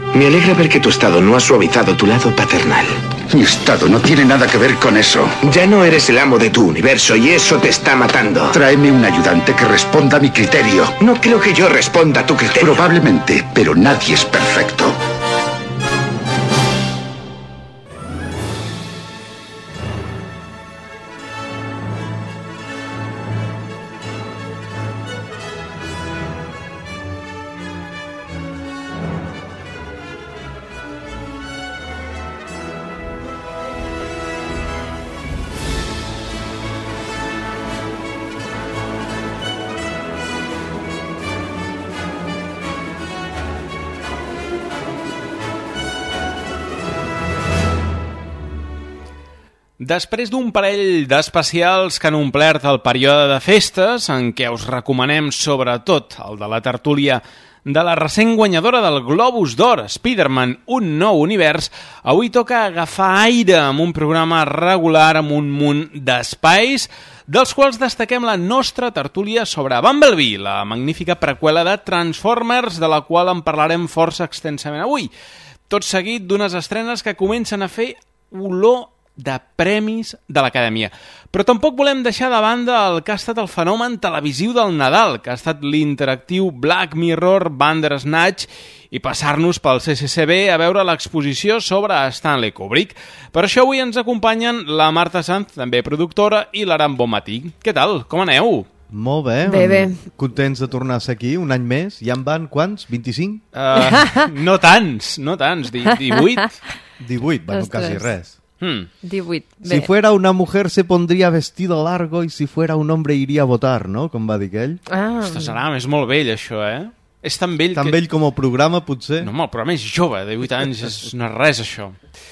Me alegra ver que tu estado no ha suavizado tu lado paternal. Mi estado no tiene nada que ver con eso. Ya no eres el amo de tu universo y eso te está matando. Tráeme un ayudante que responda a mi criterio. No creo que yo responda a tu criterio. Probablemente, pero nadie es perfecto. Després d'un parell d'especials que han omplert el període de festes, en què us recomanem sobretot el de la tertúlia de la recent guanyadora del Globus d'Or, Spider-Man, un nou univers, avui toca agafar aire amb un programa regular amb un munt d'espais, dels quals destaquem la nostra tertúlia sobre Bumblebee, la magnífica preqüela de Transformers, de la qual en parlarem força extensament avui. Tot seguit d'unes estrenes que comencen a fer olor de premis de l'Acadèmia. Però tampoc volem deixar de banda el que ha estat el fenomen televisiu del Nadal, que ha estat l'interactiu Black Mirror Bandersnatch, i passar-nos pel CCCB a veure l'exposició sobre Stanley Kubrick. Per això avui ens acompanyen la Marta Sanz, també productora, i l'Aram Bonmatí. Què tal? Com aneu? Molt bé. Bé. Contents de tornar a ser aquí, un any més. Ja en van, quants? 25? No tants, 18. 18, bueno, quasi res. 18. Bé. Si fuera una mujer se pondría vestido largo y si fuera un hombre iría a votar, no? Com va dir aquell. Ostres, Aram, és molt vell això, eh? És tan vell tan vell com el programa, potser? No, el programa és jove, de 8 anys, no és res, això.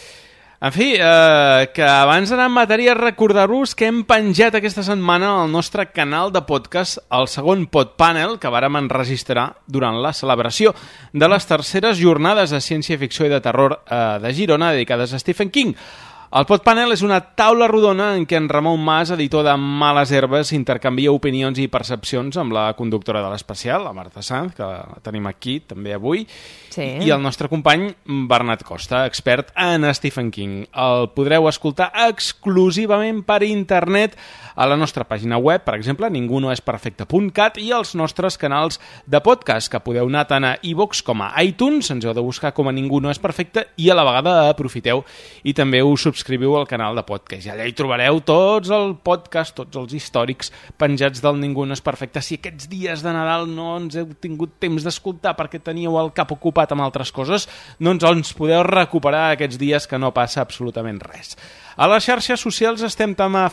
En fi, que abans d'anar en matèria, recordar-vos que hem penjat aquesta setmana al nostre canal de podcast el segon podpanel que vàrem enregistrar durant la celebració de les terceres jornades de ciència-ficció i de terror de Girona dedicades a Stephen King. El podpanel és una taula rodona en què en Ramon Mas, editor de Males Herbes, intercanvia opinions i percepcions amb la conductora de l'especial, la Marta Sanz, que la tenim aquí també avui, i el nostre company Bernat Costa, expert en Stephen King. El podreu escoltar exclusivament per internet a la nostra pàgina web, per exemple, ningunoesperfecte.cat, i als nostres canals de podcast, que podeu anar tant a iVoox com a iTunes, ens heu de buscar com a Ningú no és perfecte, i a la vegada aprofiteu i també us subscriviu al canal de podcast. I allà hi trobareu tots el podcast, tots els històrics penjats del Ningú no és perfecte. Si aquests dies de Nadal no ens heu tingut temps d'escoltar perquè teníeu el cap ocupat amb altres coses, doncs ens podeu recuperar aquests dies que no passa absolutament res. A les xarxes socials estem tant a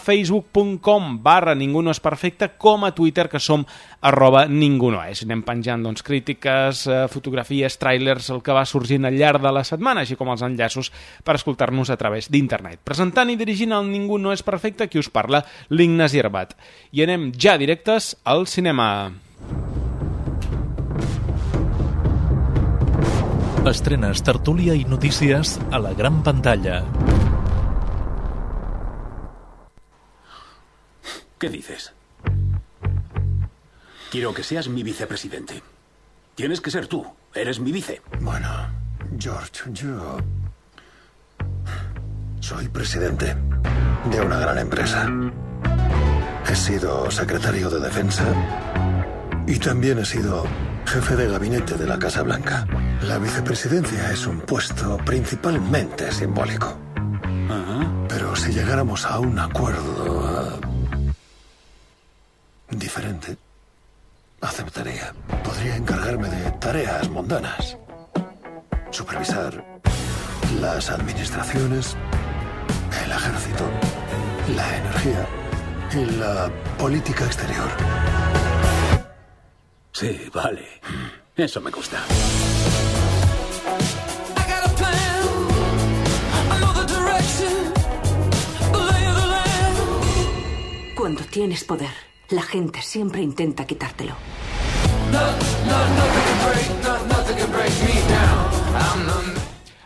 facebook.com/ningunoesperfecte com a Twitter, que som @ningunoes. Anem penjant crítiques, fotografies, tràilers, el que va sorgint al llarg de la setmana, així com els enllaços per escoltar-nos a través d'internet. Presentant i dirigint el Ningú no és perfecte, qui us parla, l'Ignasi Herbat. I anem ja directes al cinema. Estrenes, tertúlia i notícies a la gran pantalla. ¿Qué dices? Quiero que seas mi vicepresidente. Tienes que ser tú. Eres mi vice. Bueno, George, yo soy presidente de una gran empresa. He sido secretario de Defensa y también he sido jefe de gabinete de la Casa Blanca. La vicepresidencia es un puesto principalmente simbólico. Pero si llegáramos a un acuerdo diferente, aceptaría. Podría encargarme de tareas mundanas. Supervisar las administraciones, el ejército, la energía y la política exterior. Sí, vale. Eso me gusta. Cuando tienes poder, la gente siempre intenta quitártelo.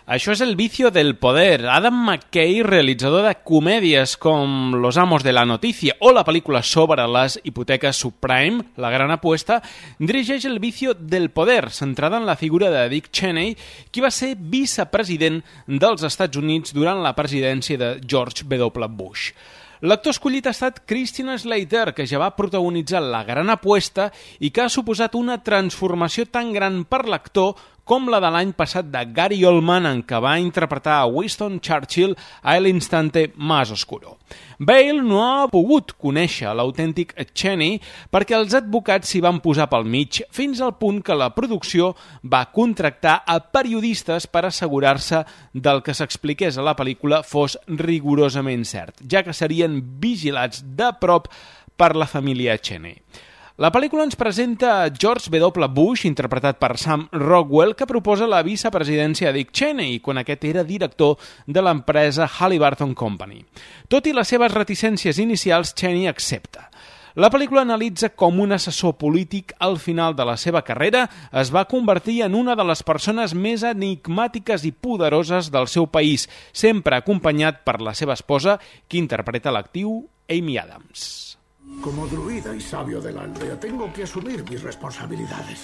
Això és El vicio del poder. Adam McKay, realitzador de comèdies com Los amos de la notícia o la pel·lícula sobre les hipoteques subprime, La gran apuesta, dirigeix El vicio del poder, centrada en la figura de Dick Cheney, qui va ser vicepresident dels Estats Units durant la presidència de George W. Bush. L'actor escollit ha estat Christian Slater, que ja va protagonitzar La gran apuesta i que ha suposat una transformació tan gran per l'actor com la de l'any passat de Gary Oldman, en què va interpretar a Winston Churchill a El instante más oscuro. Bale no ha pogut conèixer l'autèntic Cheney perquè els advocats s'hi van posar pel mig, fins al punt que la producció va contractar a periodistes per assegurar-se del que s'expliqués a la pel·lícula fos rigorosament cert, ja que serien vigilats de prop per la família Cheney. La pel·lícula ens presenta George W. Bush, interpretat per Sam Rockwell, que proposa la vicepresidència a Dick Cheney, quan aquest era director de l'empresa Halliburton Company. Tot i les seves reticències inicials, Cheney accepta. La pel·lícula analitza com un assessor polític al final de la seva carrera es va convertir en una de les persones més enigmàtiques i poderoses del seu país, sempre acompanyat per la seva esposa, que interpreta l'actiu Amy Adams. Como druida y sabio de la aldea, tengo que asumir mis responsabilidades.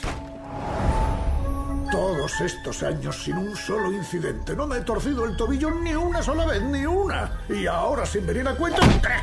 Todos estos años sin un solo incidente. No me he torcido el tobillo ni una sola vez, ni una. Y ahora, sin venir a cuento, ¡tres!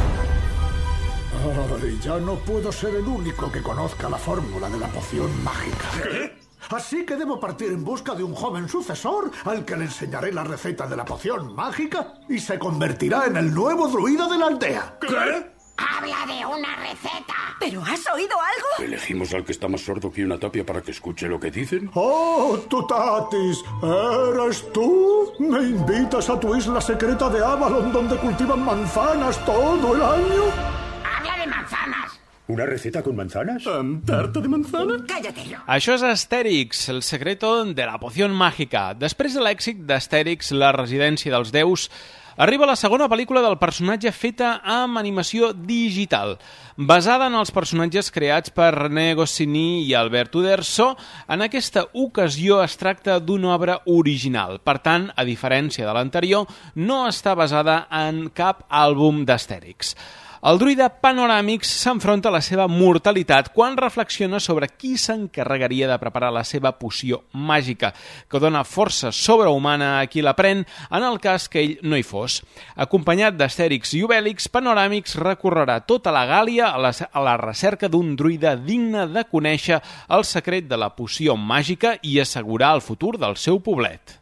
Ay, ya no puedo ser el único que conozca la fórmula de la poción mágica. ¿Qué? Así que debo partir en busca de un joven sucesor al que le enseñaré la receta de la poción mágica y se convertirá en el nuevo druida de la aldea. ¿Qué? ¡Habla de una receta! ¿Pero has oído algo? ¿Elegimos al que está más sordo que una tapia para que escuche lo que dicen? ¡Oh, Tutatis! ¿Eres tú? ¿Me invitas a tu isla secreta de Avalon donde cultivan manzanas todo el año? ¡Habla de manzanas! ¿Una receta con manzanas? ¿Tarta de manzana? ¡Cállate! Això és Astèrix, el secreto de la poció màgica. Després de l'èxit d'Astèrix, la residència dels déus, arriba la segona pel·lícula del personatge feta amb animació digital. Basada en els personatges creats per René Goscinny i Albert Uderzo, en aquesta ocasió es tracta d'una obra original. Per tant, a diferència de l'anterior, no està basada en cap àlbum d'Astèrix. El druida Panoràmix s'enfronta a la seva mortalitat quan reflexiona sobre qui s'encarregaria de preparar la seva poció màgica, que dona força sobrehumana a qui la pren en el cas que ell no hi fos. Acompanyat d'Astèrix i Obèlix, Panoràmix recorrerà tota la Gàlia a la recerca d'un druida digne de conèixer el secret de la poció màgica i assegurar el futur del seu poblet.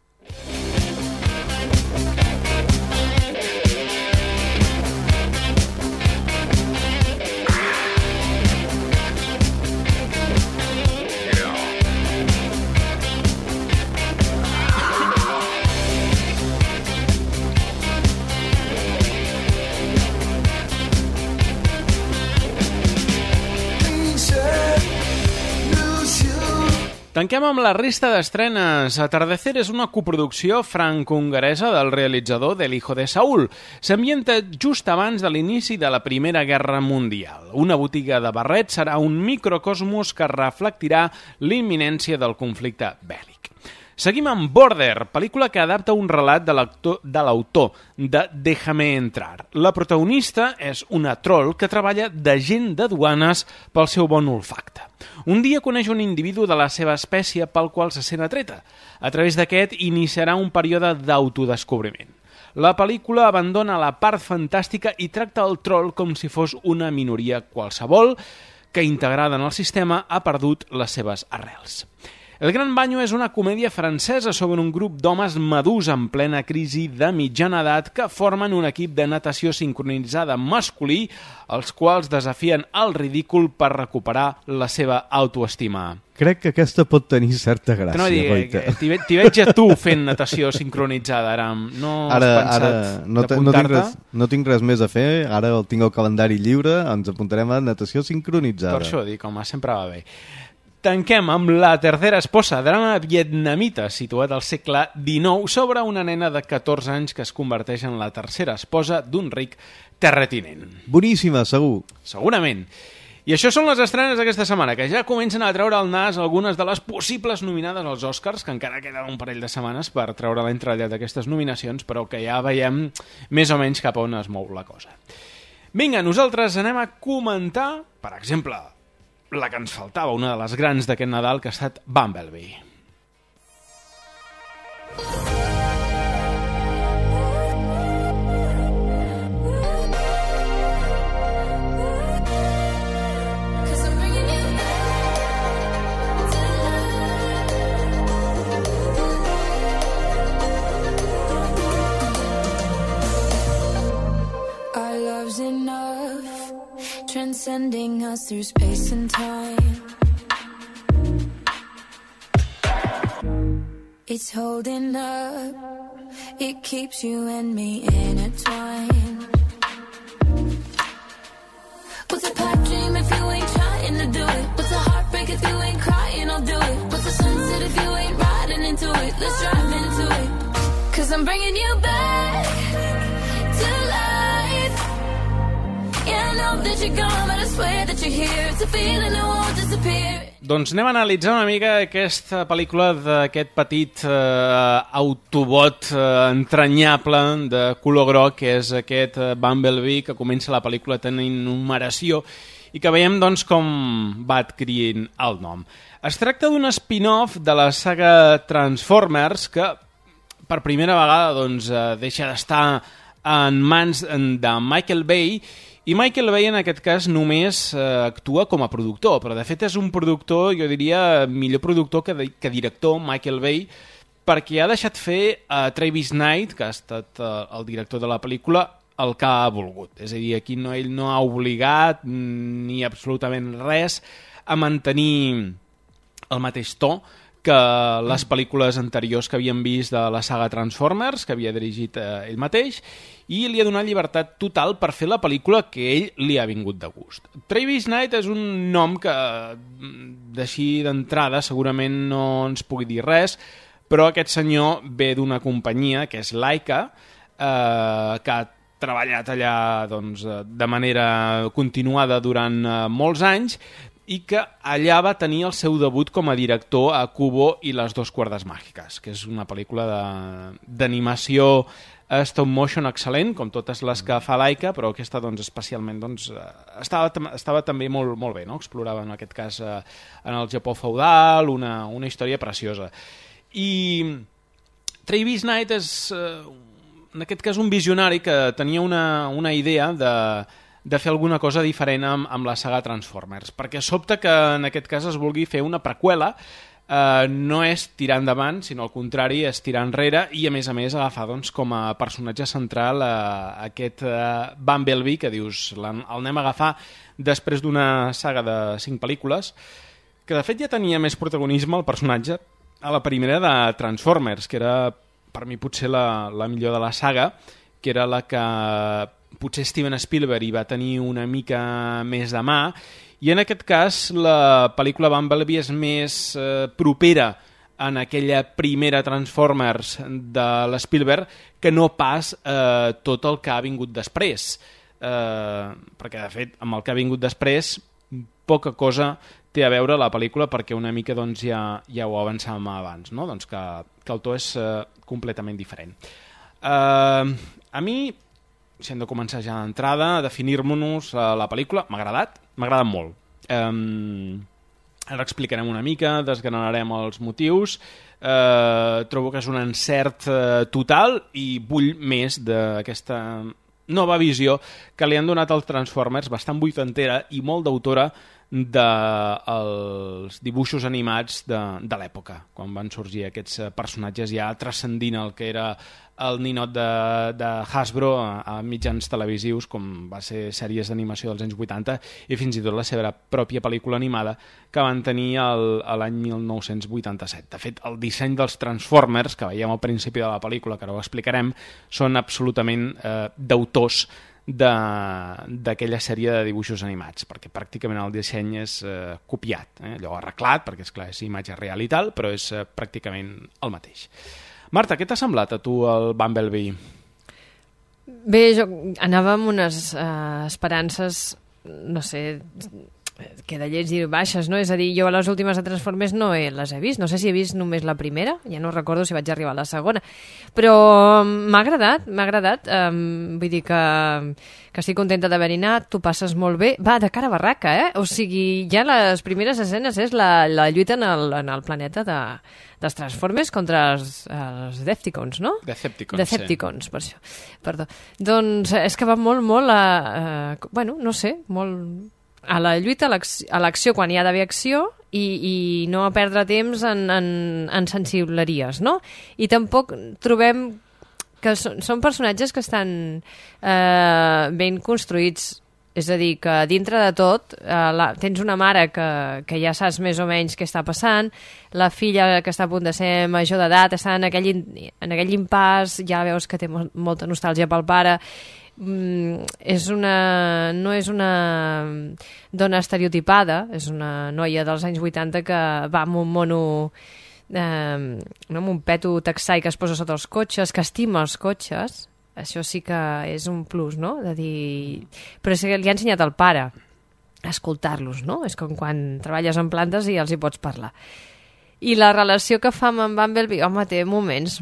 Tanquem amb la resta d'estrenes. Atardecer és una coproducció franco-hongaresa del realitzador del Hijo de Saúl. S'ambienta just abans de l'inici de la Primera Guerra Mundial. Una botiga de barrets serà un microcosmos que reflectirà l'imminència del conflicte bèl·lic. Seguim amb Border, pel·lícula que adapta un relat de l'autor de Déjame entrar. La protagonista és una troll que treballa d'agent de duanes pel seu bon olfacte. Un dia coneix un individu de la seva espècie pel qual se sent atreta. A través d'aquest iniciarà un període d'autodescobriment. La pel·lícula abandona la part fantàstica i tracta el troll com si fos una minoria qualsevol que, integrada en el sistema, ha perdut les seves arrels. El Gran Banyo és una comèdia francesa sobre un grup d'homes madurs en plena crisi de mitjana edat que formen un equip de natació sincronitzada masculí, els quals desafien el ridícul per recuperar la seva autoestima. Crec que aquesta pot tenir certa gràcia, no Goita. T'hi veig a tu fent natació sincronitzada, Aram. No has pensat d'apuntar-te? No tinc res més a fer, ara el tinc al calendari lliure, ens apuntarem a natació sincronitzada. Per això dic, home, sempre va bé. Tanquem amb La tercera esposa, drama vietnamita situat al segle XIX sobre una nena de 14 anys que es converteix en la tercera esposa d'un ric terratinent. Boníssima, segur. Segurament. I això són les estrenes d'aquesta setmana, que ja comencen a treure al nas algunes de les possibles nominades als Oscars, que encara queda un parell de setmanes per treure l'entrellat d'aquestes nominacions, però que ja veiem més o menys cap a on es mou la cosa. Vinga, nosaltres anem a comentar, per exemple, la que ens faltava, una de les grans d'aquest Nadal, que ha estat Bumblebee. Enough, transcending us through space and time. It's holding up, it keeps you and me intertwined. What's a pipe dream if you ain't trying to do it? What's a heartbreak if you ain't crying? I'll do it. What's a sunset if you ain't riding into it? Let's drive into it. 'Cause I'm bringing you back to life. Yeah, I know that you're gone, but I swear that you're here. It's a feeling that won't disappear. Doncs anem a analitzar una mica aquesta pel·lícula d'aquest petit autobot entranyable de color groc, que és aquest Bumblebee, que comença la pel·lícula tenint numeració i que veiem doncs, com va adquirint el nom. Es tracta d'un spin-off de la saga Transformers que per primera vegada doncs, deixa d'estar en mans de Michael Bay. I Michael Bay, en aquest cas, només actua com a productor, però de fet és un productor, jo diria, millor productor que director, Michael Bay, perquè ha deixat fer a Travis Knight, que ha estat el director de la pel·lícula, el que ha volgut. És a dir, aquí ell no ha obligat ni absolutament res a mantenir el mateix to que les pel·lícules anteriors que havíem vist de la saga Transformers, que havia dirigit ell mateix, i li ha donat llibertat total per fer la pel·lícula que ell li ha vingut de gust. Travis Knight és un nom que, d'així d'entrada, segurament no ens pugui dir res, però aquest senyor ve d'una companyia, que és Laika, que ha treballat allà doncs, de manera continuada durant molts anys, i que allà va tenir el seu debut com a director a Kubo i les dos cuerdas màgiques, que és una pel·lícula d'animació stop motion excel·lent, com totes les que fa Laika, però aquesta doncs, especialment doncs, estava també molt bé, no? Explorava en aquest cas en el Japó feudal, una història preciosa. I Travis Knight és en aquest cas un visionari que tenia una idea de fer alguna cosa diferent amb la saga Transformers, perquè sobta que en aquest cas es vulgui fer una preqüela, no és tirar endavant, sinó al contrari, és tirar enrere i a més agafar doncs, com a personatge central aquest Bumblebee, que dius, el anem a agafar després d'una saga de 5 pel·lícules, que de fet ja tenia més protagonisme el personatge a la primera de Transformers, que era per mi potser la millor de la saga, que era la que potser Steven Spielberg hi va tenir una mica més de mà, i en aquest cas la pel·lícula Bumblebee és més propera en aquella primera Transformers de l'Spielberg que no pas tot el que ha vingut després, perquè de fet amb el que ha vingut després poca cosa té a veure la pel·lícula, perquè una mica doncs, ja ho avançàvem abans, no? Doncs que el to és completament diferent. A mi, si hem de començar ja d'entrada a definir-nos la pel·lícula, m'ha agradat molt. Ara explicarem una mica, desgranarem els motius. Trobo que és un encert total i vull més d'aquesta nova visió que li han donat als Transformers, bastant vuitantera i molt d'autora dels dibuixos animats de l'època, quan van sorgir aquests personatges ja transcendint el que era el ninot de Hasbro a mitjans televisius, com va ser sèries d'animació dels anys 80 i fins i tot la seva pròpia pel·lícula animada que van tenir l'any 1987. De fet, el disseny dels Transformers, que veiem al principi de la pel·lícula, que ara ho explicarem, són absolutament d'autors d'aquella sèrie de dibuixos animats, perquè pràcticament el disseny és copiat, allò arreglat, perquè és clar, és imatge real i tal, però és pràcticament el mateix. Marta, què t'ha semblat a tu el Bumblebee? Bé, jo anava amb unes esperances, no sé, queda lleig i baixes, no? És a dir, jo a les últimes de Transformers no les he vist. No sé si he vist només la primera, ja no recordo si vaig arribar a la segona. Però m'ha agradat. Vull dir que estic contenta d'haver-hi anat, tu passes molt bé. Va, de cara a barraca, O sigui, ja les primeres escenes és la lluita en el planeta dels Transformers contra els Decepticons, no? Decepticons, per això. Perdó. Doncs és que va molt bueno, no sé, molt a la lluita, a l'acció, quan hi ha d'haver acció, i no a perdre temps en sensibleries, no? I tampoc trobem que són personatges que estan ben construïts. És a dir, que dintre de tot tens una mare que ja saps més o menys què està passant, la filla que està a punt de ser major d'edat està en aquell impàs, ja veus que té molta nostàlgia pel pare. No és una dona estereotipada, és una noia dels anys 80 que va amb un mono, amb un peto texà i que es posa sota els cotxes, que estima els cotxes. Això sí que és un plus, no? De dir... Però sí que li ha ensenyat al pare a escoltar-los, no? És com quan treballes en plantes i els hi pots parlar. I la relació que fa amb en Bumblebee, home, té moments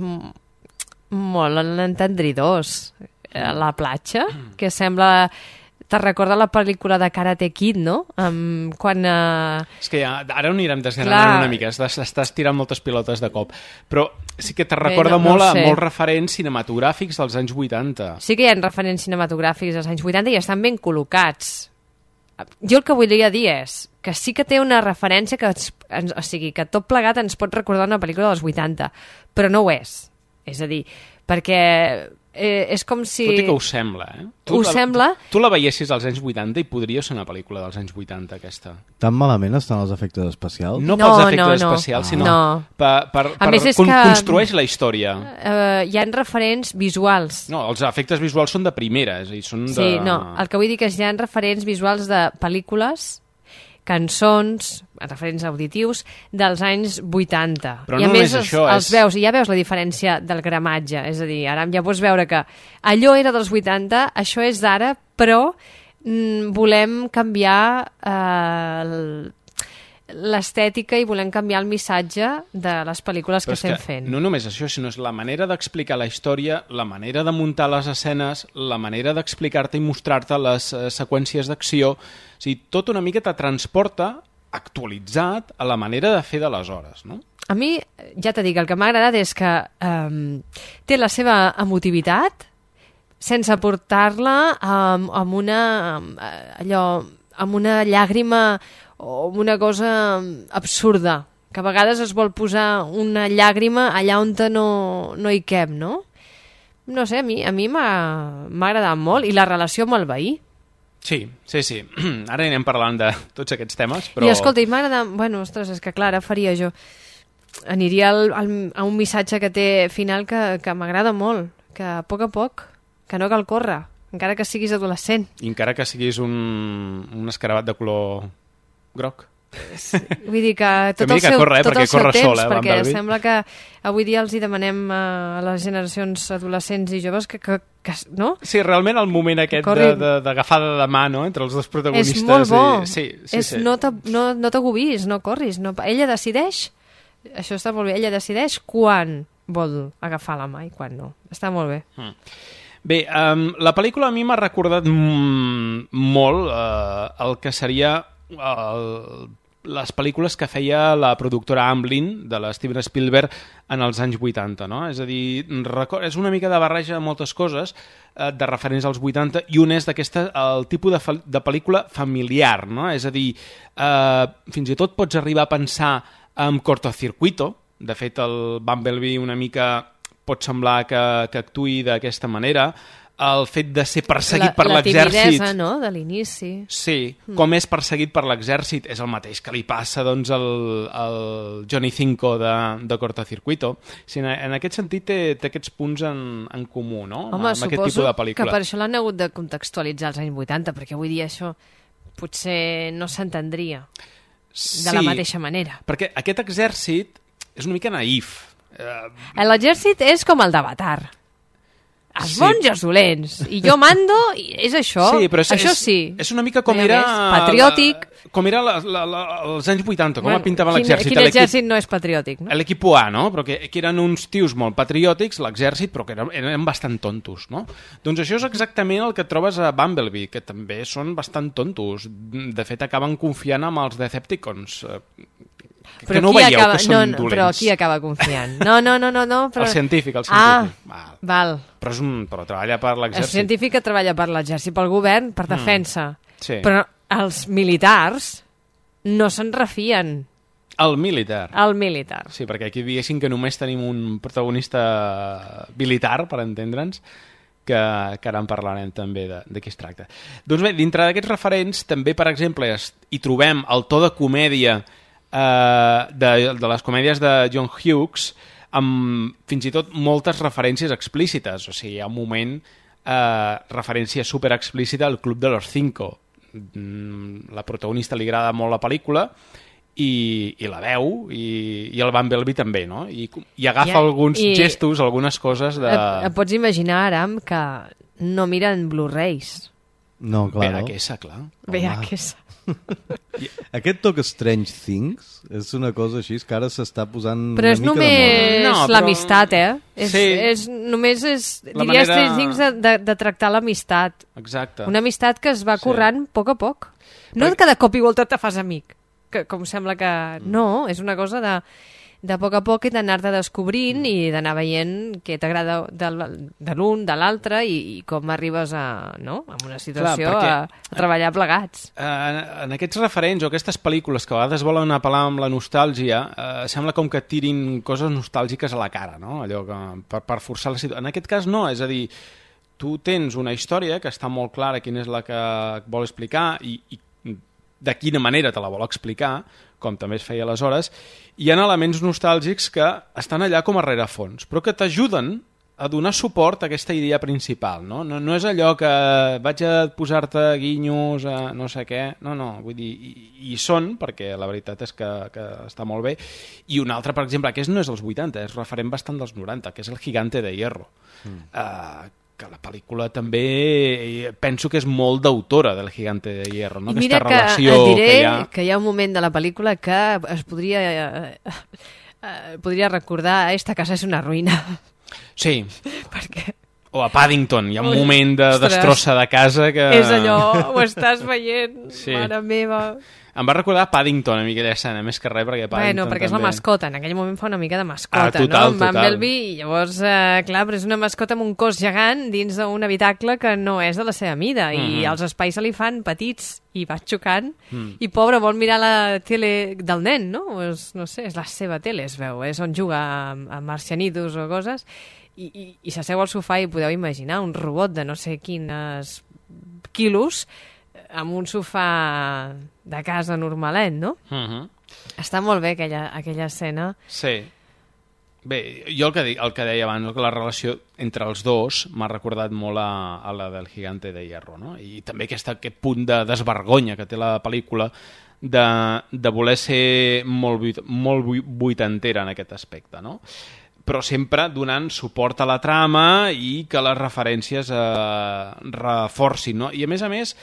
molt entendridors. A la platja, que sembla... Te recorda la pel·lícula de Karate Kid, no? Quan... És que ja, ara ho anirem desgranant una mica, estàs tirant moltes pilotes de cop, però sí que te recorda molt a molts referents cinematogràfics dels anys 80. Sí que hi ha referents cinematogràfics dels anys 80 i estan ben col·locats. Jo el que volia dir és que sí que té una referència que, o sigui, que tot plegat ens pot recordar una pel·lícula dels 80, però no ho és. És a dir, perquè... és com si... Tot i que ho sembla, Ho sembla... Tu la veiessis als anys 80 i podria ser una pel·lícula dels anys 80, aquesta. Tan malament estan els efectes especials? No pels efectes especials, sinó per construeix la història. Hi ha referents visuals. No, els efectes visuals són de primera, és a dir, són de... Sí, no, el que vull dir que hi ha referents visuals de pel·lícules, cançons, referents auditius dels anys 80. Però no només això, els veus, i ja veus la diferència del gramatge, és a dir, ara ja pots veure que allò era dels 80, això és d'ara, però volem canviar l'estètica i volem canviar el missatge de les pel·lícules que estem fent. No només això, sinó és la manera d'explicar la història, la manera de muntar les escenes, la manera d'explicar-te i mostrar-te les seqüències d'acció. O sigui, tot una mica te transporta actualitzat a la manera de fer d'aleshores, no? A mi, ja t'he dit, el que m'ha agradat és que té la seva emotivitat sense portar-la amb una llàgrima o una cosa absurda, que a vegades es vol posar una llàgrima allà on no hi cap, no? No sé, a mi m'ha agradat molt, i la relació amb el veí. Sí. Ara anirem parlant de tots aquests temes, però... I escolta, i m'ha agradat... Bueno, ostres, és que clar, ara faria jo... Aniria a un missatge que té final que m'agrada molt, que a poc, que no cal córrer, encara que siguis adolescent. I encara que siguis un escarabat de color groc. Sí. Vull dir que tot el seu temps, perquè sembla que avui dia els hi demanem a les generacions adolescents i joves que no? Sí, realment el moment aquest d'agafada de mà, no?, entre els dos protagonistes. És molt bo. Sí. No t'agobis, no corris. Ella decideix, això està molt bé, ella decideix quan vol agafar la mà i quan no. Està molt bé. Bé, la pel·lícula a mi m'ha recordat molt el que seria les pel·lícules que feia la productora Amblin de la Steven Spielberg en els anys 80, no? És a dir, és una mica de barreja de moltes coses de referents als 80 i un és el tipus de pel·lícula familiar, no? És a dir, fins i tot pots arribar a pensar en cortocircuito. De fet, el Bumblebee una mica pot semblar que actuï d'aquesta manera. El fet de ser perseguit per l'exèrcit... La timidesa, no?, de l'inici. Sí, com és perseguit per l'exèrcit és el mateix que li passa doncs, al Johnny Cinco de Cortocircuito. Sí, en aquest sentit té aquests punts en comú, no? Home, amb aquest tipus de pel·lícula. Que per això l'han hagut de contextualitzar als anys 80, perquè avui dia això potser no s'entendria de la mateixa manera. Perquè aquest exèrcit és una mica naïf. L'exèrcit és com el d'Avatar. els bons i els dolents. I jo mando, i és això. Sí, però això sí. És una mica com era... Patriòtic. Com era als anys 80, com pintaven l'exèrcit. Quin exèrcit no és patriòtic, no? L'equip A, no? Però que eren uns tios molt patriòtics, l'exèrcit, però que eren bastant tontos, no? Doncs això és exactament el que trobes a Bumblebee, que també són bastant tontos. De fet, acaben confiant amb els Decepticons, que no veieu que són dolents. Però qui acaba confiant? No. Però... El científic. Val. Però treballa per l'exèrcit. El científic que treballa per l'exèrcit, pel govern, per defensa. Sí. Però els militars no se'n refien. El militar. El militar. Sí, perquè aquí diguéssim que només tenim un protagonista militar, per entendre'ns, que ara en parlarem també de què es tracta. Doncs bé, dintre d'aquests referents, també, per exemple, hi trobem el to de comèdia de les comèdies de John Hughes, amb fins i tot moltes referències explícites. O sigui, hi ha un moment referència super explícita al Club de los Cinco. La protagonista li agrada molt la pel·lícula i la veu, i el Bumblebee també, no? I agafa alguns gestos, algunes coses de... Et pots imaginar, Aram, que no miren Blu-rays. No, clar, no. VHS, clar. VHS. Aquest toc Strange Things és una cosa així que ara s'està posant però una mica de moda. Però és només l'amistat, Només és, diria, Strange Things de tractar l'amistat. Exacte. Una amistat que es va currant a poc a poc. No que de cop i volta te fas amic, que com sembla que... No, és una cosa de poc a poc i d'anar-te descobrint i d'anar veient què t'agrada de l'un, de l'altre i com arribes a una situació a treballar plegats. En aquests referents o aquestes pel·lícules que a vegades volen apel·lar amb la nostàlgia, sembla com que tirin coses nostàlgiques a la cara, no? Allò que, per forçar la situació. En aquest cas no, és a dir, tu tens una història que està molt clara quina és la que vol explicar i de quina manera te la vol explicar, com també es feia aleshores, hi ha elements nostàlgics que estan allà com a rerefons, però que t'ajuden a donar suport a aquesta idea principal, no? No és allò que vaig a posar-te guinyos a no sé què, no, vull dir, hi són, perquè la veritat és que està molt bé, i un altre, per exemple, aquest no és dels 80, és referent bastant dels 90, que és el Gigante de Hierro, que la pel·lícula també penso que és molt d'autora del Gigante de Hierro, no? I mira aquesta que et diré que hi ha un moment de la pel·lícula que es podria recordar esta casa és una ruïna. Sí. Perquè... O a Paddington, hi ha un moment de destrossa de casa que... És allò, ho estàs veient, mare meva... Em va recordar Paddington, una mica d'escena, més que res, perquè Paddington perquè és la mascota, en aquell moment fa una mica de mascota, total, no? Amb Bumblebee, i llavors, clar, però és una mascota amb un cos gegant dins d'un habitacle que no és de la seva mida, i els espais se li fan petits, i va xocant, i pobre, vol mirar la tele del nen, no? No sé, és la seva tele, es veu, és on juga a marcianitos o coses, i s'asseu al sofà i podeu imaginar un robot de no sé quines quilos amb un sofà de casa normalet, no? Està molt bé aquella escena. Sí. Bé, jo el que deia abans, que la relació entre els dos m'ha recordat molt a la del Gigante de Hierro, no? I també aquest punt de desvergonya que té la pel·lícula de voler ser molt vuitantera en aquest aspecte, no? Però sempre donant suport a la trama i que les referències reforcin, no? I a més,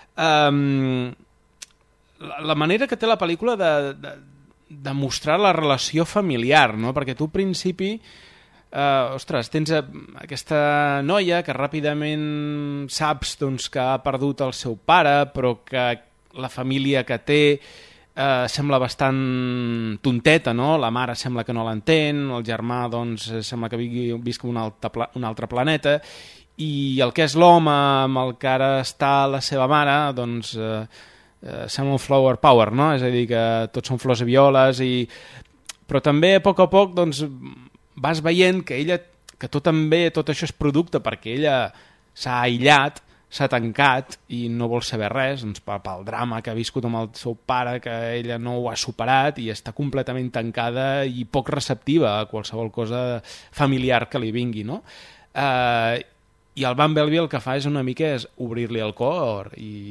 la manera que té la pel·lícula de mostrar la relació familiar, no? Perquè tu al principi tens aquesta noia que ràpidament saps doncs, que ha perdut el seu pare, però que la família que té sembla bastant tonteta, no? La mare sembla que no l'entén, el germà doncs, sembla que visca un altre planeta, i el que és l'home amb el que ara està la seva mare doncs sembla un flower power, no? És a dir, que tots són flors i violes, però també a poc doncs, vas veient que ella, que tot això és producte perquè ella s'ha aïllat, s'ha tancat i no vol saber res, doncs, pel drama que ha viscut amb el seu pare, que ella no ho ha superat i està completament tancada i poc receptiva a qualsevol cosa familiar que li vingui, no? I el Bumblebee el que fa és una mica obrir-li el cor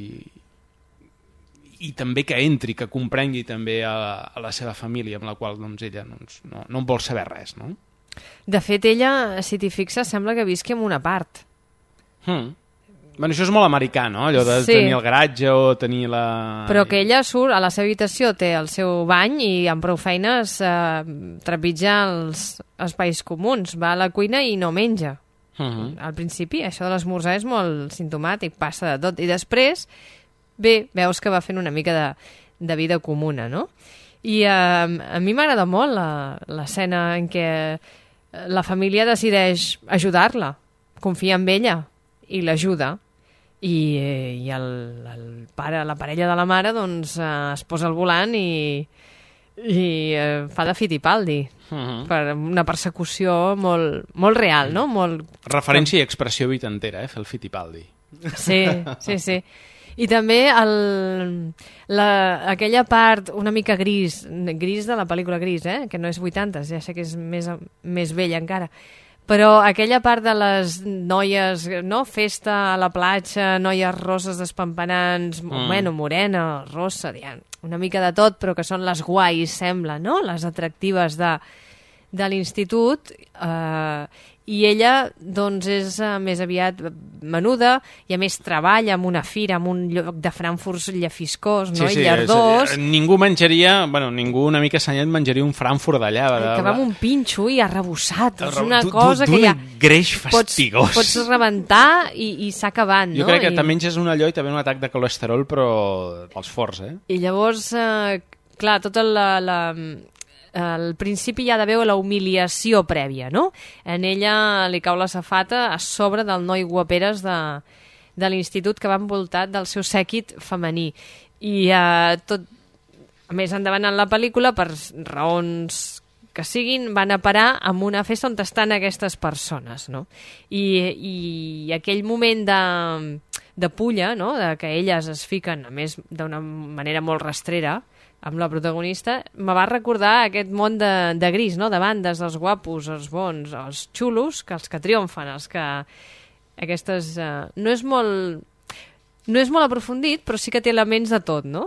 i també que entri, que comprengui també a la seva família, amb la qual doncs, ella no en vol saber res, no? De fet, ella, si t'hi fixes, sembla que visqui en una part. Bueno, això és molt americà, no? Allò de tenir el garatge o tenir la... Però que ella surt a la seva habitació, té el seu bany i amb prou feines trepitja els espais comuns. Va a la cuina i no menja. Al principi, això de l'esmorzar és molt simptomàtic, passa de tot. I després, veus que va fent una mica de vida comuna, no? I a mi m'agrada molt l'escena en què la família decideix ajudar-la, confia en ella i l'ajuda. I el pare, la parella de la mare, doncs es posa al volant i fa de Fittipaldi per una persecució molt real, no? Referència i expressió vuitantera, fer el Fittipaldi. Sí. I també aquella part una mica gris de la pel·lícula Gris, que no és 80, ja sé que és més vella encara, però aquella part de les noies, no? Festa a la platja, noies rosses despampanants, bueno, morena, rossa, una mica de tot, però que són les guais, sembla, no? Les atractives de l'institut, i ella, doncs, és més aviat menuda i, a més, treballa en una fira, en un lloc de Frankfurt llefiscós, no? I llardós. Ningú menjaria, ningú una mica assenyat menjaria un Frankfurt d'allà. Que va amb un pinxo i arrebossat. És una cosa que ja... greix fastigós. Pots rebentar i s'ha acabat, no? Jo crec que te menges un allò i te ve un atac de colesterol, però pels forts, I llavors, clar, tota al principi hi ha d'haver la humiliació prèvia, no? En ella li cau la safata a sobre del noi guaperes de l'institut que va envoltat del seu sèquit femení. I tot, més endavant en la pel·lícula, per raons que siguin, van a parar en una festa on estan aquestes persones, no? I aquell moment de pulla, no? De que elles es fiquen, a més d'una manera molt rastrera, amb la protagonista, me va recordar aquest món de Gris, no? De bandes, els guapos, els bons, els xulos, que els que triomfen, els que... Aquestes... No és molt aprofundit, però sí que té elements de tot, no?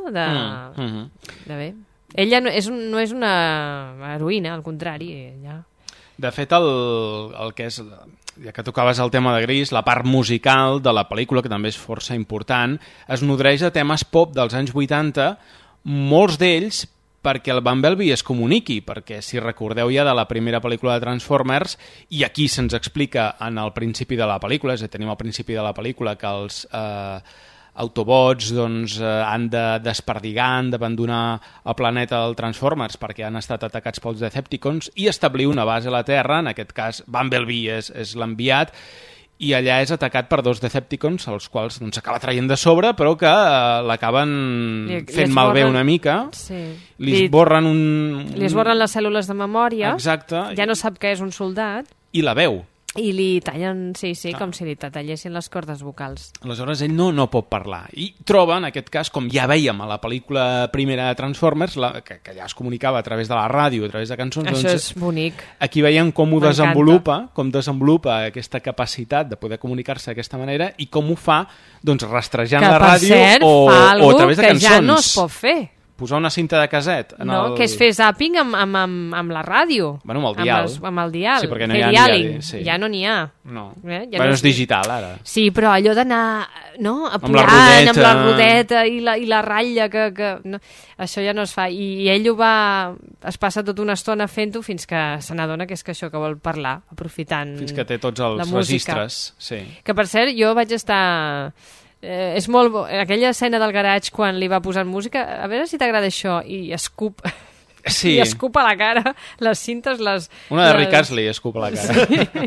De bé. Ella no és una heroïna, al contrari. Ella... De fet, el que és... Ja que tocaves el tema de Gris, la part musical de la pel·lícula, que també és força important, es nodreix de temes pop dels anys 80, molts d'ells perquè el Bumblebee es comuniqui, perquè si recordeu ja de la primera pel·lícula de Transformers, i aquí se'ns explica en el principi de la pel·lícula, és a dir, tenim al principi de la pel·lícula que els Autobots han de desperdigar, han d'abandonar el planeta del Transformers perquè han estat atacats pels Decepticons i establir una base a la Terra, en aquest cas Bumblebee és l'enviat, i allà és atacat per 2 Decepticons, els quals s'acaba traient de sobre, però que l'acaben fent malbé una mica. Sí. Li esborren les cèl·lules de memòria. Exacte. Ja no sap que és un soldat. I la veu. I li tallen, com si li tallessin les cordes vocals. Aleshores ell no pot parlar. I troba, en aquest cas, com ja vèiem a la pel·lícula primera de Transformers, que ja es comunicava a través de la ràdio, a través de cançons... Això és bonic. Aquí veiem com ho desenvolupa aquesta capacitat de poder comunicar-se d'aquesta manera i com ho fa rastrejant la ràdio o a través de cançons. Que ja no es pot fer. Posar una cinta de caset. Que és fer zapping amb la ràdio. Bueno, amb el dial. Amb el dial. Sí, perquè no hi ha dial. Sí. Ja no n'hi ha. No. És digital, ara. Sí, però allò d'anar apurant amb la rodeta i la ratlla, no, això ja no es fa. I ell es passa tota una estona fent-ho fins que se n'adona que és que això que vol parlar, aprofitant fins que té tots els registres. Sí. Que, per cert, jo vaig estar... és molt bo. Aquella escena del garatge quan li va posant música, a veure si t'agrada això, i escup i escup a la cara les cintes, una de Rick Astley escup a la cara.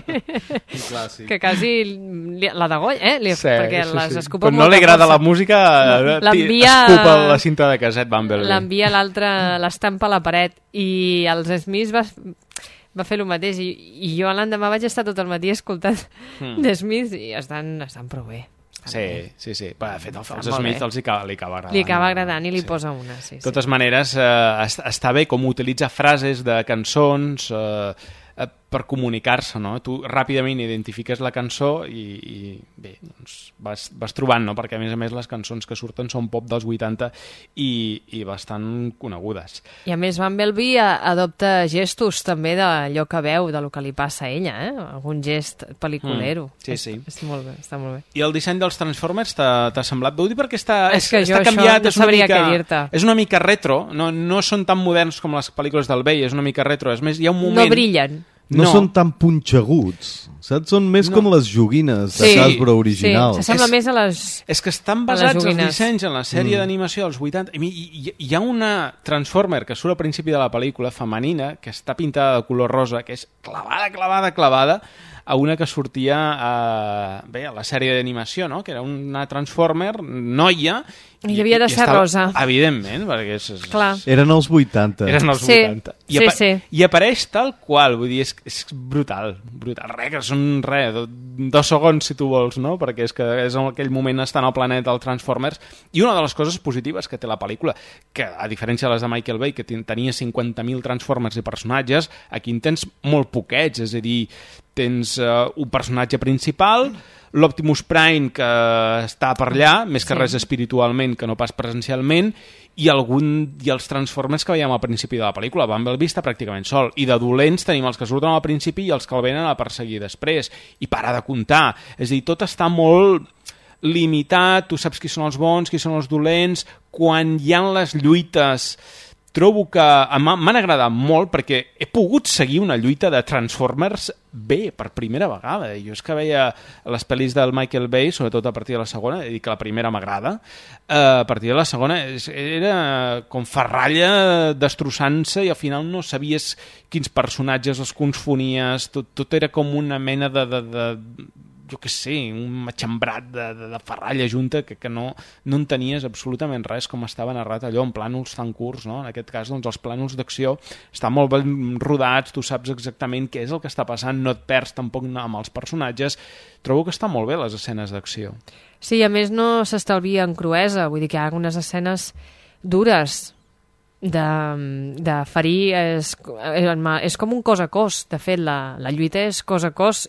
Sí. Que quasi la degolla, perquè les escupa però no li agrada la música, escupa la cinta de caset Bumblebee. L'envia l'altre, l'estampa a la paret, i els Smiths va fer el mateix, i jo l'endemà vaig estar tot el matí escoltant The Smiths i estan prou bé. Sí. Però, de fet, els Smith li acaba agradant. Li acaba agradant i li posa una, sí. De totes maneres, està bé com utilitza frases de cançons per comunicar-se, no? Tu ràpidament identifiques la cançó i bé, doncs vas trobant, no? Perquè a més les cançons que surten són pop dels 80 i bastant conegudes. I a més Bumblebee adopta gestos també d'allò que veu, del que li passa a ella, algun gest pel·liculero. Sí. Està molt bé, està molt bé. I el disseny dels Transformers t'ha semblat? Vull dir perquè està això canviat, no sabria què dir-te. És una mica retro, no són tan moderns com les pel·lícules del Bay, és una mica retro, és més, hi ha un moment... No brillen. No són tan punxeguts, saps? Són més com les joguines de Hasbro originals. Sí, s'assembla més a les... És que estan basats els dissenys en la sèrie d'animació dels 80. Hi ha una Transformer que surt al principi de la pel·lícula, femenina, que està pintada de color rosa, que és clavada, a una que sortia a la sèrie d'animació, no? Que era una Transformer noia. I havia de ser rosa. Evidentment, perquè Clar. Eren els 80. Eren els 80. Sí. I apareix tal qual, vull dir, és brutal. Que són 2 segons, si tu vols, no? Perquè és que és en aquell moment estan al planeta els Transformers. I una de les coses positives que té la pel·lícula, que a diferència de les de Michael Bay, que tenia 50.000 Transformers i personatges, aquí en tens molt poquets, és a dir, tens un personatge principal, l'Optimus Prime que està per allà, més que res espiritualment que no pas presencialment, i els Transformers que veiem al principi de la pel·lícula. Bumblebee està pràcticament sol, i de dolents tenim els que surten al principi i els que el venen a perseguir després, i para de comptar. És a dir, tot està molt limitat, tu saps qui són els bons, qui són els dolents, quan hi ha les lluites... Trobo que m'han agradat molt perquè he pogut seguir una lluita de Transformers bé, per primera vegada. Jo és que veia les pel·lis del Michael Bay, sobretot a partir de la segona, he dit que la primera m'agrada, a partir de la segona era com ferralla destrossant-se i al final no sabies quins personatges els confonies, tot era com una mena de jo què sé, un matxembrat de ferralla junta que no entenies absolutament res com estava narrat allò en plànols tan curts, no? En aquest cas, doncs, els plànols d'acció estan molt ben rodats, tu saps exactament què és el que està passant, no et perds tampoc amb els personatges. Trobo que estan molt bé les escenes d'acció. Sí, a més no s'estalvia en cruesa, vull dir que hi ha algunes escenes dures de ferir, és com un cos a cos, de fet la lluita és cos a cos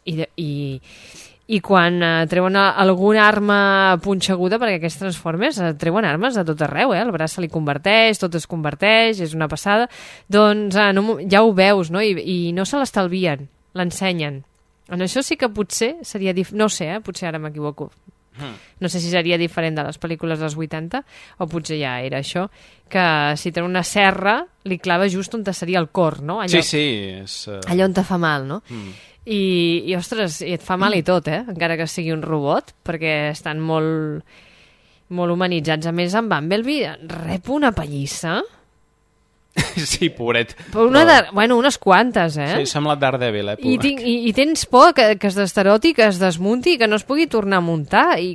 i quan treuen alguna arma punxeguda, perquè aquests Transformers treuen armes a tot arreu, el braç se li converteix, tot es converteix, és una passada, doncs ja ho veus, no? I no se l'estalvien, l'ensenyen. En això sí que potser seria no sé, potser ara m'equivoco. No sé si seria diferent de les pel·lícules dels 80 o potser ja era això, que si té una serra li clava just on seria el cor, no? Allò, allò on te fa mal, no? I ostres, et fa mal i tot, encara que sigui un robot, perquè estan molt humanitzats. A més, en Bumblebee rep una pallissa. Sí, pobret. Unes quantes, Sí, sembla Daredevil, pobret. I tens por que es desteroti, que es desmunti, que no es pugui tornar a muntar, i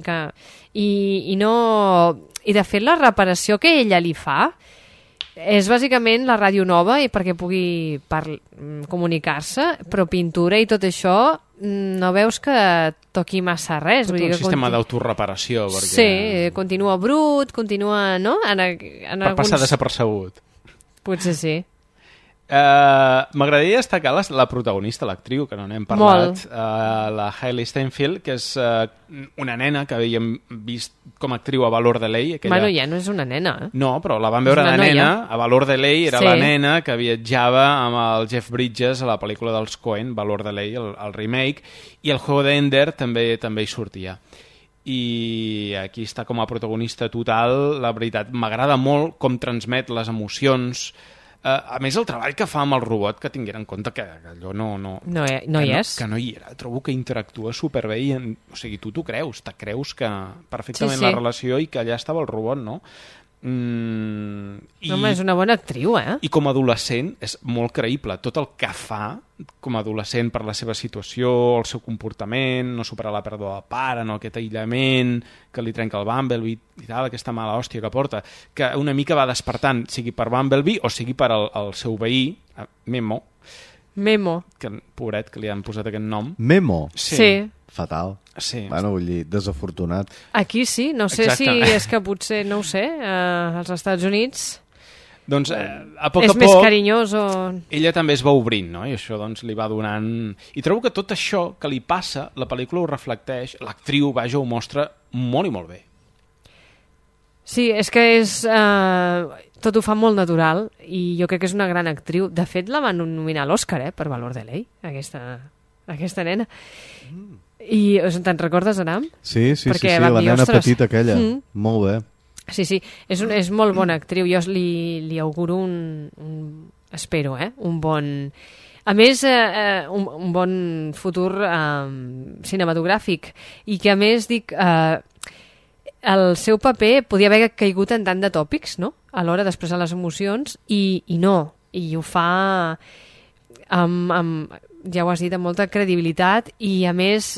de fet la reparació que ella li fa és bàsicament la ràdio nova i perquè pugui comunicar-se, però pintura i tot això no veus que toqui massa res. Tot un sistema d'autoreparació. Sí, continua brut, continua... no? Per passar desapercebut. Potser sí. M'agradaria destacar la protagonista, l'actriu, que no n'hem parlat, la Hailey Steinfeld, que és una nena que havíem vist com a actriu a Valor de Ley. Bueno, ja no és una nena. No, però la vam veure de nena a Valor de Ley, era la nena que viatjava amb el Jeff Bridges a la pel·lícula dels Coen, Valor de Ley, el remake, i el Juego de Ender també hi sortia. I aquí està com a protagonista total. La veritat, m'agrada molt com transmet les emocions. A més, el treball que fa amb el robot, que tinguera en compte que allò no hi és. Que no hi era. Trobo que interactua superbé i, o sigui, tu t'ho creus, te creus que perfectament la relació i que allà estava el robot, no? Home, és una bona actriu, I com a adolescent és molt creïble. Tot el que fa com a adolescent per la seva situació, el seu comportament, no superar la pèrdua del pare, no aquest aïllament que li trenca el Bumblebee i tal, aquesta mala hòstia que porta, que una mica va despertant, sigui per Bumblebee o sigui per el seu veí, Memo, que pobret, que li han posat aquest nom. Memo? Sí. Fatal. Sí. Bueno, vull dir, desafortunat. Aquí sí, no sé si és que potser, no ho sé, als Estats Units... Doncs a poc a és poc... més carinyós o... Ella també es va obrint, no? I això doncs li va donant... I trobo que tot això que li passa, la pel·lícula ho reflecteix, l'actriu, vaja, ho mostra molt i molt bé. Sí, és que tot ho fa molt natural i jo crec que és una gran actriu. De fet, la van nominar a l'Oscar, per Valor de Ley, aquesta nena. I te'n recordes, Aram? Sí, Perquè la vam dir, nena ostres, petita aquella. Molt bé. Sí, és molt bona actriu. Jo li auguro espero, un bon... A més, un bon futur cinematogràfic. I que, a més, dic... el seu paper podia haver caigut en tant de tòpics, no? A l'hora d'expressar les emocions, i no. I ho fa ja ho has dit, amb molta credibilitat, i a més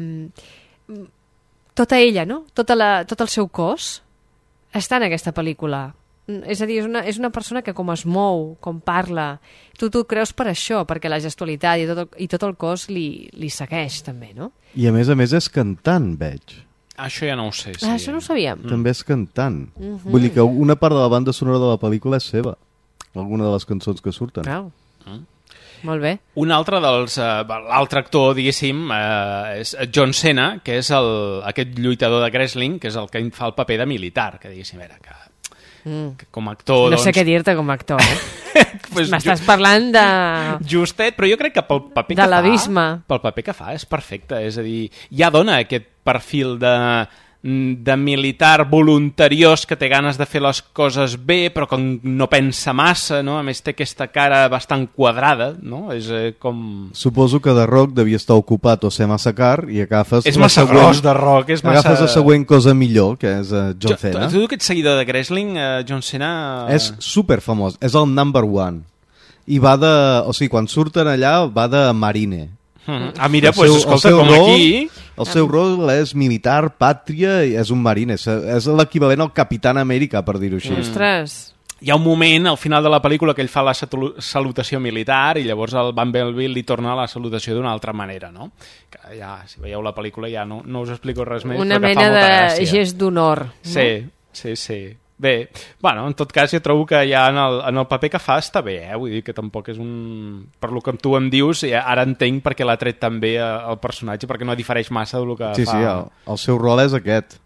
tota ella, no? Tot el seu cos està en aquesta pel·lícula. És a dir, és una persona que com es mou, com parla, tu creus per això, perquè la gestualitat i tot el cos li segueix també, no? I a més és cantant, veig. Això ja no ho sé. Sí. Això no ho sabíem. També és cantant. Vull dir que una part de la banda sonora de la pel·lícula és seva. Alguna de les cançons que surten. Molt bé. Un altre l'altre actor, diguéssim, és John Cena, que és aquest lluitador de wrestling, que és el que fa el paper de militar, que diguéssim, que com a actor... No sé què dir-te com a actor, pues m'estàs parlant de... Justet, però jo crec que pel paper de l'abisme. Pel paper que fa és perfecte, és a dir, ja dona aquest perfil de militar voluntariós que té ganes de fer les coses bé, però que no pensa massa, no? A més té aquesta cara bastant quadrada, no? És com... Suposo que The Rock devia estar ocupat o ser massa car i agafes... És massa gros, The Rock, és massa... Agafes la següent cosa millor, que és John Cena. Tu que ets seguidor de wrestling, John Cena... És superfamós, és el number one. I va de... O sigui, quan surten allà, va de marine. Mira, doncs escolta, com aquí... El seu rol és militar, pàtria, i és un marine. És l'equivalent al Capitán Amèrica, per dir-ho així. Ostres! Hi ha un moment, al final de la pel·lícula, que ell fa la salutació militar i llavors el Bumblebee li torna la salutació d'una altra manera, no? Que ja, si veieu la pel·lícula, ja no us explico res més, una però que fa mena molta de gràcia. gest d'honor. Sí. Bé, bueno, en tot cas jo trobo que ja en el paper que fa està bé, vull dir que tampoc és un... Per lo que tu em dius, ara entenc perquè l'ha tret també el personatge, perquè no difereix massa del que fa. Sí, el seu rol és aquest.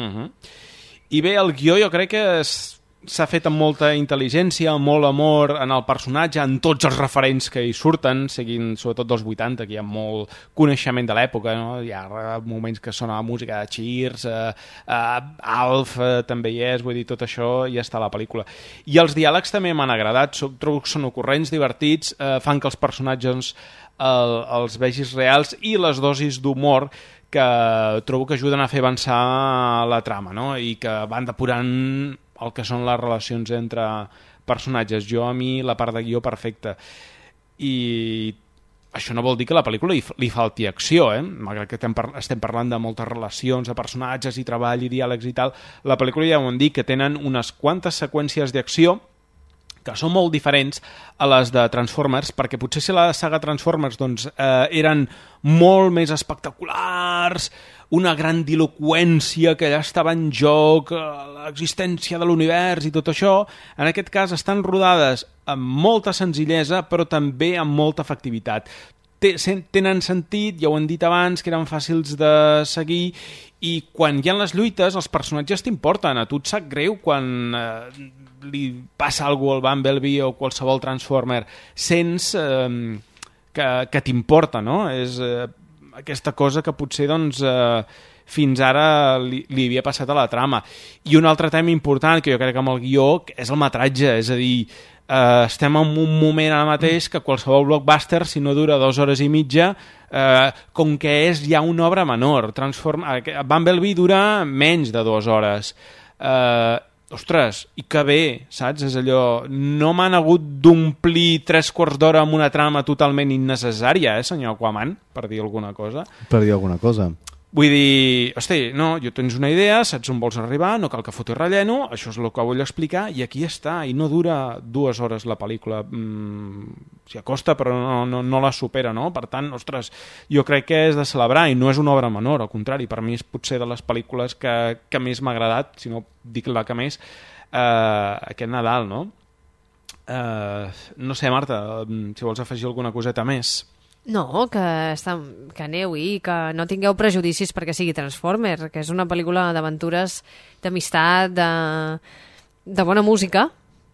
I bé, el guió jo crec que s'ha fet amb molta intel·ligència, amb molt amor en el personatge, en tots els referents que hi surten, seguint sobretot dels 80, que hi ha molt coneixement de l'època, no? Hi ha moments que sona la música de Cheers, Alf també hi és, vull dir, tot això ja està a la pel·lícula. I els diàlegs també m'han agradat, trobo que són ocorrents, divertits, fan que els personatges els vegis reals i les dosis d'humor que trobo que ajuden a fer avançar la trama, no? I que van depurant el que són les relacions entre personatges. A mi la part de guió perfecta. I això no vol dir que a la pel·lícula li falti acció, malgrat que estem parlant de moltes relacions, de personatges i treball i diàlegs i tal. La pel·lícula ja ho hem dit, que tenen unes quantes seqüències d'acció que són molt diferents a les de Transformers, perquè potser si la saga Transformers eren molt més espectaculars, una grandiloqüència que allà estava en joc, l'existència de l'univers i tot això, en aquest cas estan rodades amb molta senzillesa, però també amb molta efectivitat. Tenen sentit, ja ho hem dit abans, que eren fàcils de seguir, i quan hi ha les lluites, els personatges t'importen. A tu et sap greu quan li passa alguna cosa al Bumblebee o qualsevol Transformer. Sents que t'importa, no? És aquesta cosa que potser fins ara li havia passat a la trama. I un altre tema important, que jo crec que amb el guió, és el metratge, és a dir, estem en un moment ara mateix que qualsevol blockbuster, si no dura 2 hores i mitja, com que és ja una obra menor. Bumblebee dura menys de 2 hores. Ostres, i que bé, saps? És allò... No m'han hagut d'omplir 3/4 d'hora amb una trama totalment innecessària, senyor Aquaman, per dir alguna cosa. Per dir alguna cosa. Vull dir, hosti, no, jo tens una idea, saps on vols arribar, no cal que foti relleno, això és el que vull explicar, i aquí està, i no dura 2 hores la pel·lícula. S'hi acosta, però no la supera, no? Per tant, ostres, jo crec que és de celebrar, i no és una obra menor, al contrari, per mi és potser de les pel·lícules que més m'ha agradat, si no dic la que més, aquest Nadal, no? No sé, Marta, si vols afegir alguna coseta més. No, que aneu i que no tingueu prejudicis perquè sigui Transformer, que és una pel·lícula d'aventures, d'amistat, de bona música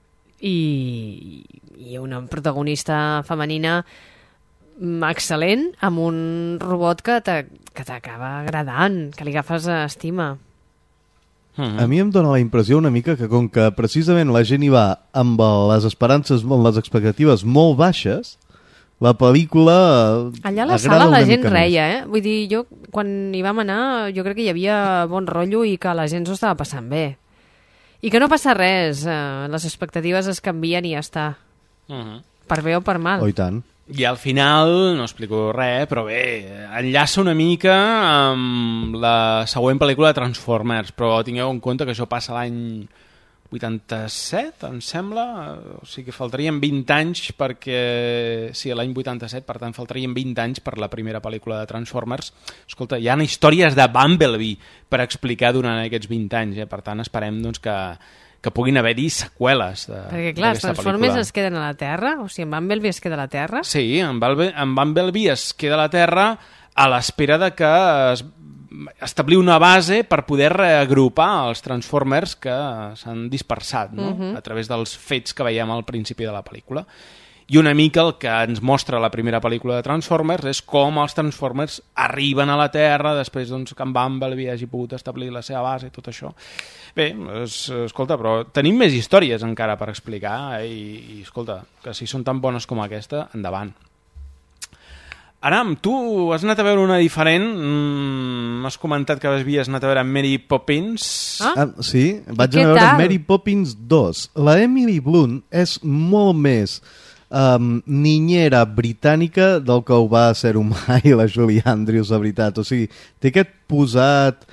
i una protagonista femenina excel·lent, amb un robot que t'acaba agradant, que li agafes estima. A mi em dóna la impressió una mica que com que precisament la gent hi va amb les esperances, amb les expectatives molt baixes, la pel·lícula allà a la sala la gent reia, Vull dir, jo quan hi vam anar jo crec que hi havia bon rotllo i que la gent s'ho estava passant bé. I que no passa res, les expectatives es canvien i ja està. Per bé o per mal. Oh, i tant. I al final, no explico res, però bé, enllaça una mica amb la següent pel·lícula de Transformers, però tingueu en compte que això passa l'any 87, em sembla, o sigui que faltarien 20 anys perquè... Sí, l'any 87, per tant faltarien 20 anys per la primera pel·lícula de Transformers. Escolta, hi ha històries de Bumblebee per explicar durant aquests 20 anys, per tant esperem doncs, que puguin haver-hi seqüeles perquè clar, els Transformers es queden a la Terra? O sigui, en Bumblebee es queda a la Terra? Sí, en Bumblebee es queda a la Terra a l'espera de que establir una base per poder reagrupar els Transformers que s'han dispersat, no? A través dels fets que veiem al principi de la pel·lícula. I una mica el que ens mostra la primera pel·lícula de Transformers és com els Transformers arriben a la Terra després doncs, que en Bumblebee hagi pogut establir la seva base i tot això. Bé, escolta, però tenim més històries encara per explicar i escolta, que si són tan bones com aquesta, endavant. Aram, tu has anat a veure una diferent, m'has comentat que havies anat a veure Mary Poppins. Sí, vaig anar a veure Mary Poppins 2. La Emily Blunt és molt més niñera britànica del que ho va ser mai la Julie Andrews, la veritat. O sigui, té aquest posat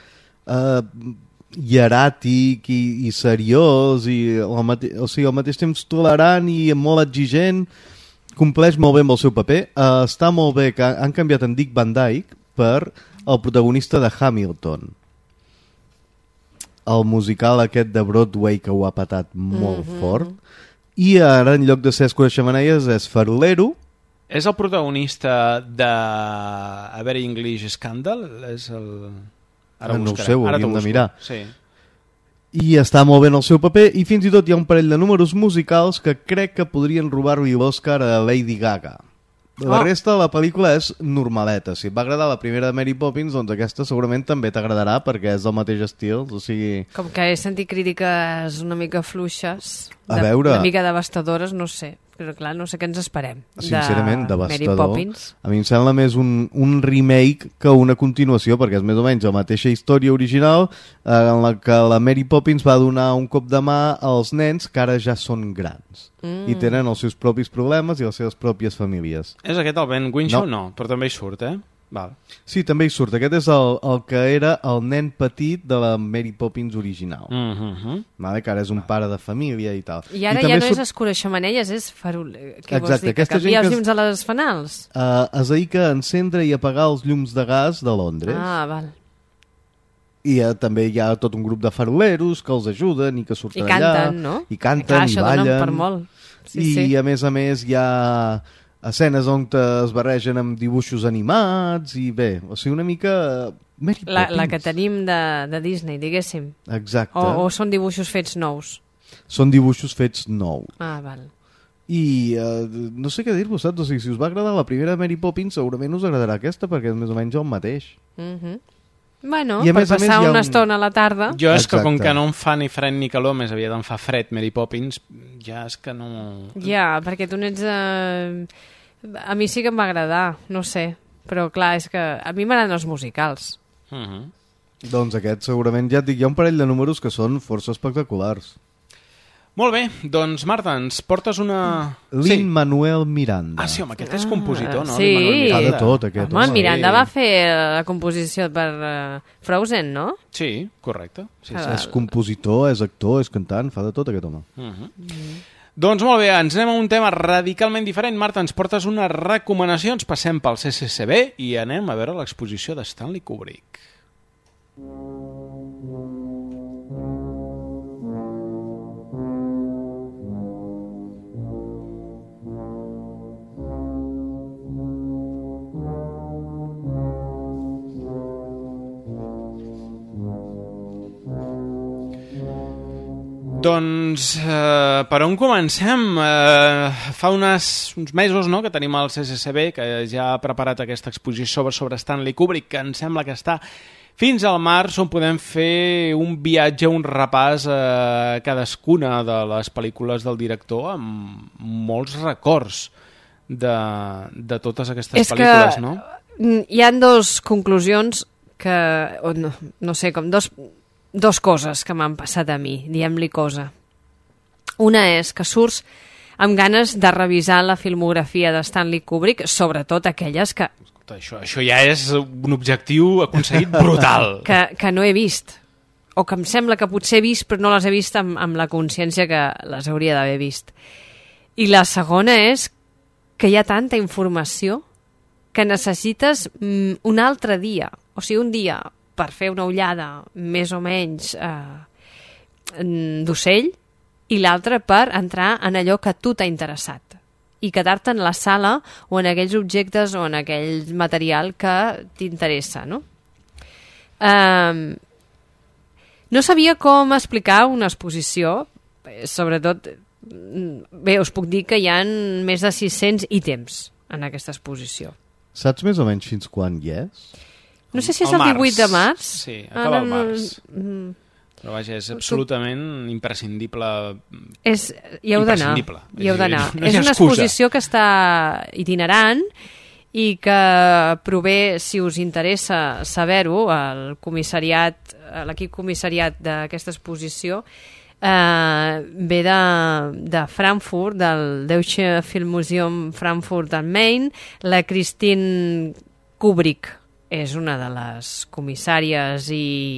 hieràtic i seriós i al mateix temps tolerant i molt exigent. Compleix molt bé amb el seu paper. Està molt bé que han canviat en Dick Van Dyke per el protagonista de Hamilton. El musical aquest de Broadway que ho ha patat molt fort. I ara, en lloc de ser Escura-Xemeneies, és farolero. És el protagonista de A Very English Scandal? És el... Ara no ho sé, ho hauríem de mirar. Sí. I està molt bé en el seu paper, i fins i tot hi ha un parell de números musicals que crec que podrien robar-li l'Oscar a Lady Gaga. La resta de la pel·lícula és normaleta. Si et va agradar la primera de Mary Poppins, doncs aquesta segurament també t'agradarà perquè és del mateix estil. O sigui... Com que he sentit crítiques una mica fluixes, una mica devastadores, no sé. Però clar, no sé què ens esperem. Sincerament, devastador. Mary Poppins. A mi em sembla més un remake que una continuació, perquè és més o menys la mateixa història original en la que la Mary Poppins va donar un cop de mà als nens que ara ja són grans. I tenen els seus propis problemes i les seves pròpies famílies. És aquest el Ben Whishaw? No, però també hi surt, Val. Sí, també hi surt. Aquest és el que era el nen petit de la Mary Poppins original. Vale, que ara és un pare de família i tal. I ara ja no és Escura-Xemeneies, és farol. Què vols dir? Que canvia els llums a les fanals? Es dedica a encendre i apagar els llums de gas de Londres. Val. I també hi ha tot un grup de faroleros que els ajuden i que surten allà. I canten, no? I canten, i ballen. Això dona per molt. I a més hi ha escenes on es barregen amb dibuixos animats i bé, o sigui, una mica Mary Poppins. La que tenim de Disney, diguéssim. Exacte. O són dibuixos fets nous? Són dibuixos fets nous. Val. I no sé què dir-vos, saps? O sigui, si us va agradar la primera Mary Poppins, segurament us agradarà aquesta perquè és més o menys el mateix. Bueno, per passar una estona a la tarda. Jo és que com que no em fa ni fred ni calor, més aviat em fa fred Mary Poppins, ja és que no... Ja, perquè tu n'ets... A mi sí que em va agradar, no sé, però clar, és que a mi m'agraden els musicals. Doncs aquest segurament, ja et dic, hi ha un parell de números que són força espectaculars. Molt bé, doncs Marta, ens portes una... Lin-Manuel Miranda. Sí, home, aquest és compositor, no? Sí. Fa de tot, aquest. Home, Miranda va fer la composició per Frozen, no? Sí, correcte. Sí. És compositor, és actor, és cantant, fa de tot aquest home. Doncs molt bé, ens anem a un tema radicalment diferent. Marta, ens portes unes recomanacions, passem pel CCCB i anem a veure l'exposició de Stanley Kubrick. Doncs, per on comencem? Fa uns mesos, no?, que tenim el CCCB, que ja ha preparat aquesta exposició sobre Stanley Kubrick, que em sembla que està fins al març, on podem fer un viatge, un repàs a cadascuna de les pel·lícules del director, amb molts records de totes aquestes pel·lícules, no? Hi ha dues conclusions que, no sé, com dos coses que m'han passat a mi, diguem-li cosa. Una és que surts amb ganes de revisar la filmografia de Stanley Kubrick, sobretot aquelles que... Això ja és un objectiu aconseguit brutal. Que no he vist, o que em sembla que potser he vist, però no les he vist amb la consciència que les hauria d'haver vist. I la segona és que hi ha tanta informació que necessites un altre dia, o sigui, un dia per fer una ullada més o menys d'ocell i l'altre per entrar en allò que a tu t'ha interessat i quedar-te en la sala o en aquells objectes o en aquell material que t'interessa, no? No sabia com explicar una exposició, sobretot, bé, us puc dir que hi ha més de 600 ítems en aquesta exposició. Saps més o menys fins quan hi és? No sé si és el 18 de març. Sí, acaba el març. Però vaja, és absolutament imprescindible. Hi heu d'anar. No és una exposició que està itinerant i que prové, si us interessa saber-ho, l'equip comissariat d'aquesta exposició ve de Frankfurt, del Deutsche Filmmuseum Frankfurt am Main. La Christine Kubrick és una de les comissàries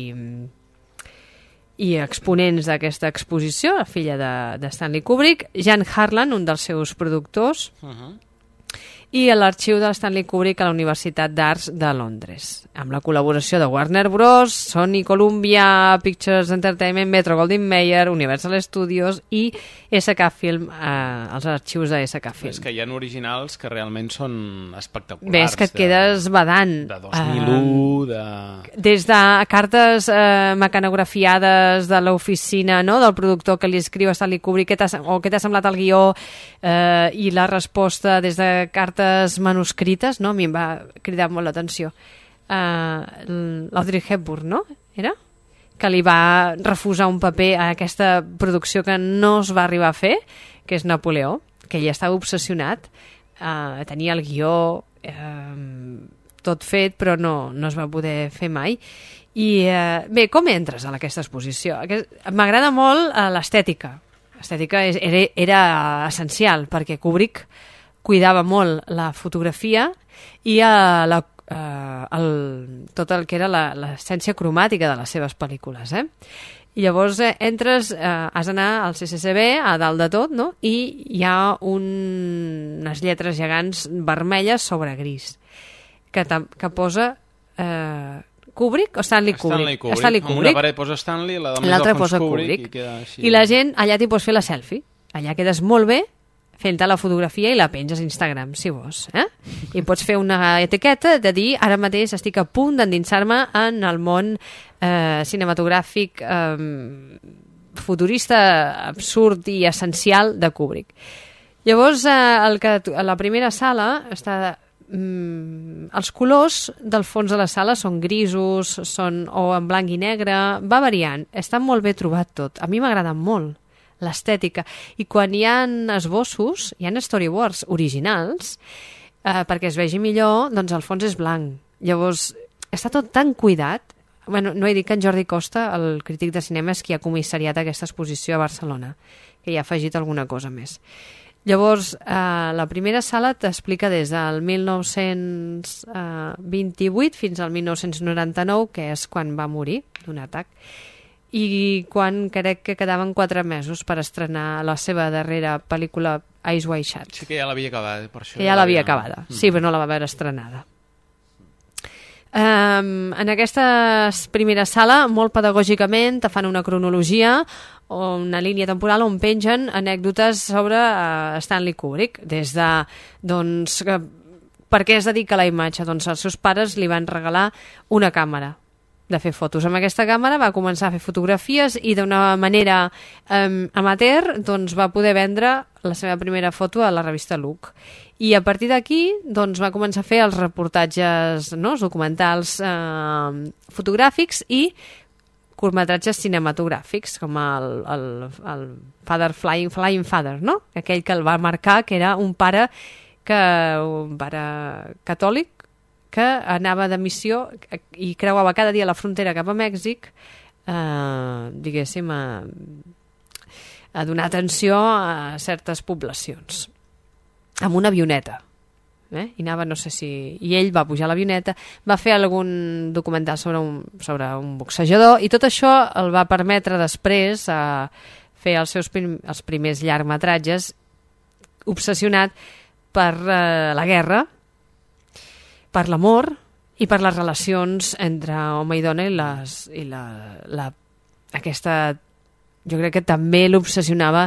i exponents d'aquesta exposició, la filla de Stanley Kubrick, Jan Harlan, un dels seus productors, i l'Arxiu de Stanley Kubrick a la Universitat d'Arts de Londres, amb la col·laboració de Warner Bros., Sony, Columbia Pictures Entertainment, Metro-Goldwyn-Mayer, Universal Studios i SK Film, els arxius de SK Film. És que hi ha originals que realment són espectaculars. Bé, és que et quedes badant. De 2001, des de cartes mecanografiades de l'oficina, no?, del productor que li escriu a Stanley Kubrick què t'ha semblat el guió, i la resposta des de cartes manuscrites, no?, a mi em va cridar molt l'atenció. L'Audrey Hepburn, no?, era? Que li va refusar un paper a aquesta producció que no es va arribar a fer, que és Napoleó, que ell estava obsessionat, tenia el guió tot fet, però no es va poder fer mai. I bé, com entres a aquesta exposició? M'agrada molt l'estètica. L'estètica era essencial, perquè Kubrick cuidava molt la fotografia i tot el que era l'essència cromàtica de les seves pel·lícules. I llavors entres, has d'anar al CCCB, a dalt de tot, no?, i hi ha unes lletres gegants vermelles sobre gris, que posa Kubrick o Stanley Kubrick? Stanley Kubrick. Una paret posa Stanley, l'altra posa Kubrick. I la gent, allà t'hi pots fer la selfie. Allà quedes molt bé fent-te la fotografia i la penges a Instagram, si vols. I pots fer una etiqueta de dir, ara mateix estic a punt d'endinsar-me en el món cinematogràfic futurista, absurd i essencial de Kubrick. Llavors, la primera sala està... els colors del fons de la sala són grisos, són o en blanc i negre, va variant, està molt bé trobat tot. A mi m'agrada molt l'estètica, i quan hi ha esbossos, hi ha storyboards originals, perquè es vegi millor, doncs el fons és blanc. Llavors, està tot tan cuidat. Bueno, no he dit que en Jordi Costa, el crític de cinema, és qui ha comissariat aquesta exposició a Barcelona, que hi ha afegit alguna cosa més. Llavors, la primera sala t'explica des del 1928 fins al 1999, que és quan va morir d'un atac, i quan crec que quedaven 4 mesos per estrenar la seva darrera pel·lícula Eyes Wide Shut. Sí que ja l'havia acabada, per això. Que ja l'havia acabada, sí, però no la va veure estrenada. En aquesta primera sala, molt pedagògicament, te fan una cronologia o una línia temporal on pengen anècdotes sobre Stanley Kubrick, des de, doncs, per què es dedica a la imatge? Doncs els seus pares li van regalar una càmera de fer fotos amb aquesta càmera, va començar a fer fotografies i d'una manera amateur doncs, va poder vendre la seva primera foto a la revista Look. I a partir d'aquí doncs, va començar a fer els reportatges, no? Els documentals fotogràfics i curtmetratges cinematogràfics, com el Father Flying Father, no? Aquell que el va marcar, que era un pare catòlic que anava de missió i creuava cada dia la frontera cap a Mèxic, diguéssim, a donar atenció a certes poblacions, amb una avioneta. I anava, no sé si... I ell va pujar a l'avioneta, va fer algun documental sobre un boxejador, i tot això el va permetre després fer els primers llargmetratges, obsessionat per la guerra, per l'amor i per les relacions entre home i dona i aquesta... Jo crec que també l'obsessionava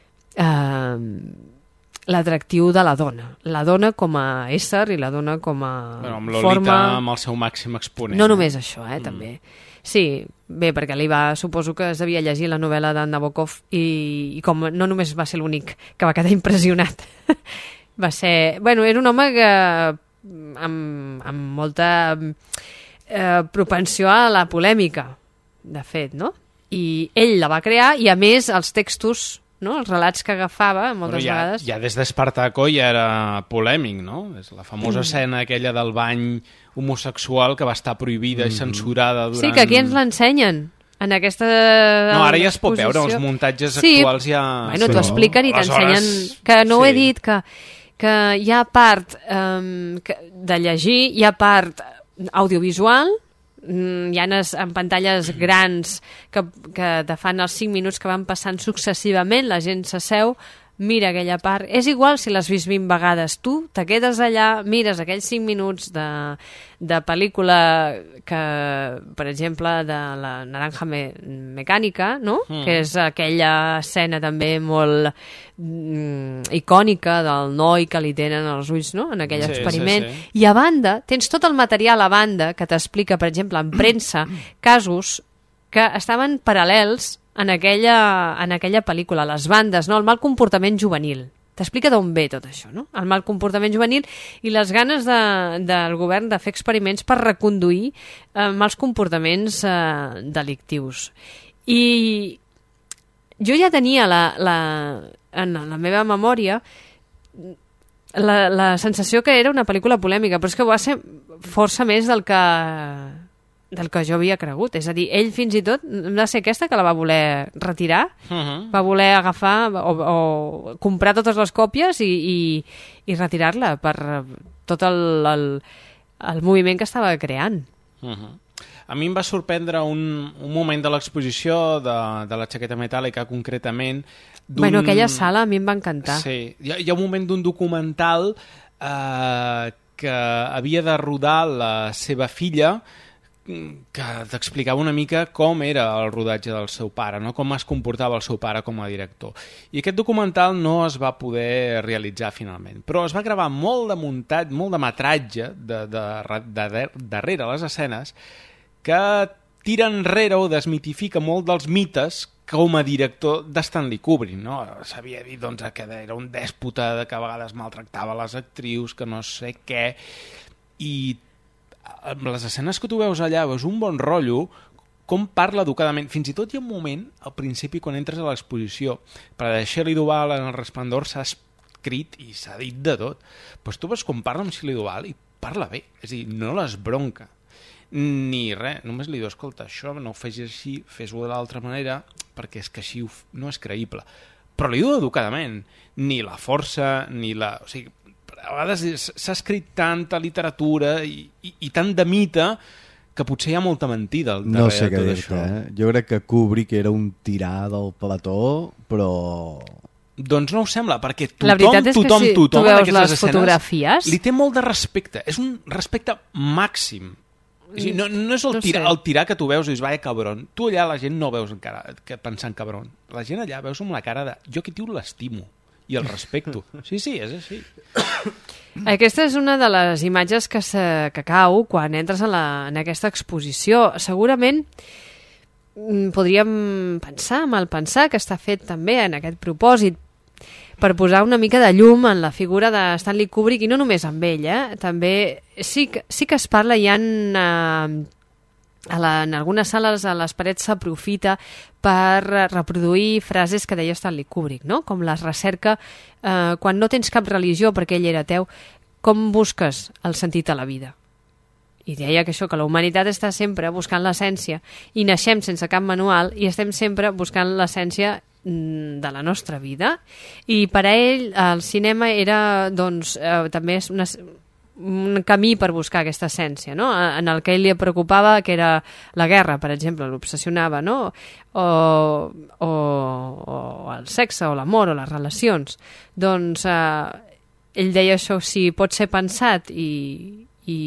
l'atractiu de la dona com a ésser i la dona com a amb Lolita, forma... amb el seu màxim exponent. No només això, també. Sí, bé, perquè suposo que es devia llegir la novel·la de Nabokov i com no només va ser l'únic que va quedar impressionat. Va ser... Bueno, era un home que amb molta propensió a la polèmica, de fet, no? I ell la va crear i, a més, els textos, no? Els relats que agafava moltes vegades... Ja des d'Espartaco ja era polèmic, no? És la famosa escena aquella del bany homosexual que va estar prohibida i censurada durant... Sí, que aquí ens l'ensenyen. En aquesta no, ara ja es pot veure, els muntatges actuals ja... Bueno, t'ho expliquen i t'ensenyen... Que no ho he dit, que hi ha part de llegir, hi ha part audiovisual, hi ha en pantalles grans que te fan els 5 minuts que van passant successivament, la gent s'asseu, mira aquella part, és igual si l'has vist 20 vegades, tu te quedes allà, mires aquells 5 minuts de pel·lícula que, per exemple, de la Naranja Mecànica, no? Que és aquella escena també molt icònica del noi que li tenen els ulls, no? En aquell experiment. Sí. I a banda, tens tot el material a banda que t'explica, per exemple, en premsa, casos que estaven paral·lels en aquella pel·lícula, les bandes, no? El mal comportament juvenil. T'explica d'on ve tot això, no? El mal comportament juvenil i les ganes del govern de fer experiments per reconduir mals comportaments delictius. I jo ja tenia en la meva memòria la sensació que era una pel·lícula polèmica, però és que va ser força més del que jo havia cregut. És a dir, ell fins i tot va ser aquesta que la va voler retirar, va voler agafar o comprar totes les còpies i retirar-la per tot el moviment que estava creant. A mi em va sorprendre un moment de l'exposició de la Jaqueta Metàl·lica, concretament. Bueno, aquella sala a mi em va encantar. Sí, hi ha un moment d'un documental que havia de rodar la seva filla, que t'explicava una mica com era el rodatge del seu pare, no? Com es comportava el seu pare com a director. I aquest documental no es va poder realitzar finalment, però es va gravar molt de muntat, molt de metratge darrere les escenes que tira enrere o desmitifica molt dels mites com a director d'Stanley Kubrick, no? S'havia dit doncs, que era un dèspota, que a vegades maltractava les actrius, que no sé què, i amb les escenes que tu veus allà veus un bon rotllo, com parla educadament. Fins i tot hi ha un moment, al principi, quan entres a l'exposició, per a Shelley Duvall en El resplendor s'ha escrit i s'ha dit de tot. Doncs tu veus com parla amb Shelley Duvall i parla bé, és a dir, no l'esbronca ni res, només li diu, escolta, això no ho fes així, fes-ho de l'altra manera, perquè és que així no és creïble. Però li diu educadament, ni la força, ni la... O sigui, a vegades s'ha escrit tanta literatura i tant de mite que potser hi ha molta mentida al darrere de tot això. Jo crec que Kubrick era un tirà del plató, però... Doncs no ho sembla, perquè la veritat és que si tu veus les fotografies... Li té molt de respecte, és un respecte màxim. No és el tirà que tu veus i dius, vaya cabron. Tu allà la gent no veus encara pensant cabron. La gent allà veus amb la cara de, jo aquest tio l'estimo. i el respecto. Sí, és així. Aquesta és una de les imatges que cau quan entres en aquesta exposició. Segurament podríem malpensar que està fet també en aquest propòsit per posar una mica de llum en la figura de Stanley Kubrick, i no només amb ell, també sí que es parla, en algunes sales a les parets s'aprofita per reproduir frases que deia Stanley Kubrick, no? Com la recerca, quan no tens cap religió perquè ell era ateu, com busques el sentit a la vida? I deia que la humanitat està sempre buscant l'essència, i naixem sense cap manual i estem sempre buscant l'essència de la nostra vida, i per a ell el cinema era també un camí per buscar aquesta essència, no? En el que ell li preocupava, que era la guerra, per exemple, l'obsessionava, no? O el sexe, o l'amor, o les relacions. Doncs ell deia això, si pot ser pensat i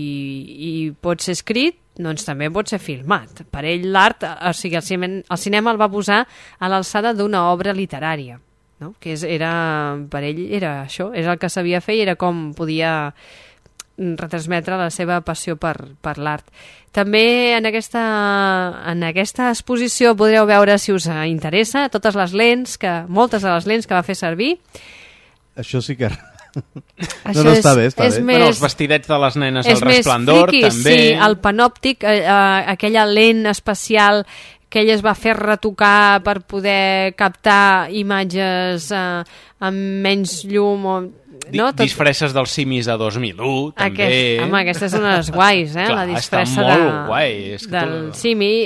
pot ser escrit, doncs també pot ser filmat. Per ell l'art, o sigui, el cinema el va posar a l'alçada d'una obra literària, no? Que per ell era això, era el que sabia fer i era com podia retransmetre la seva passió per l'art. També en aquesta exposició podreu veure, si us interessa, moltes de les lents que va fer servir. Això sí que... No, està bé. Bueno, els vestidets de les nenes al Resplendor, friqui, també. Sí, el panòptic, aquella lent especial que ell es va fer retocar per poder captar imatges amb menys llum, Disfresses dels simis de 2001, també. Home, aquestes són les guais, Clar, la disfressa molt guai. del simi,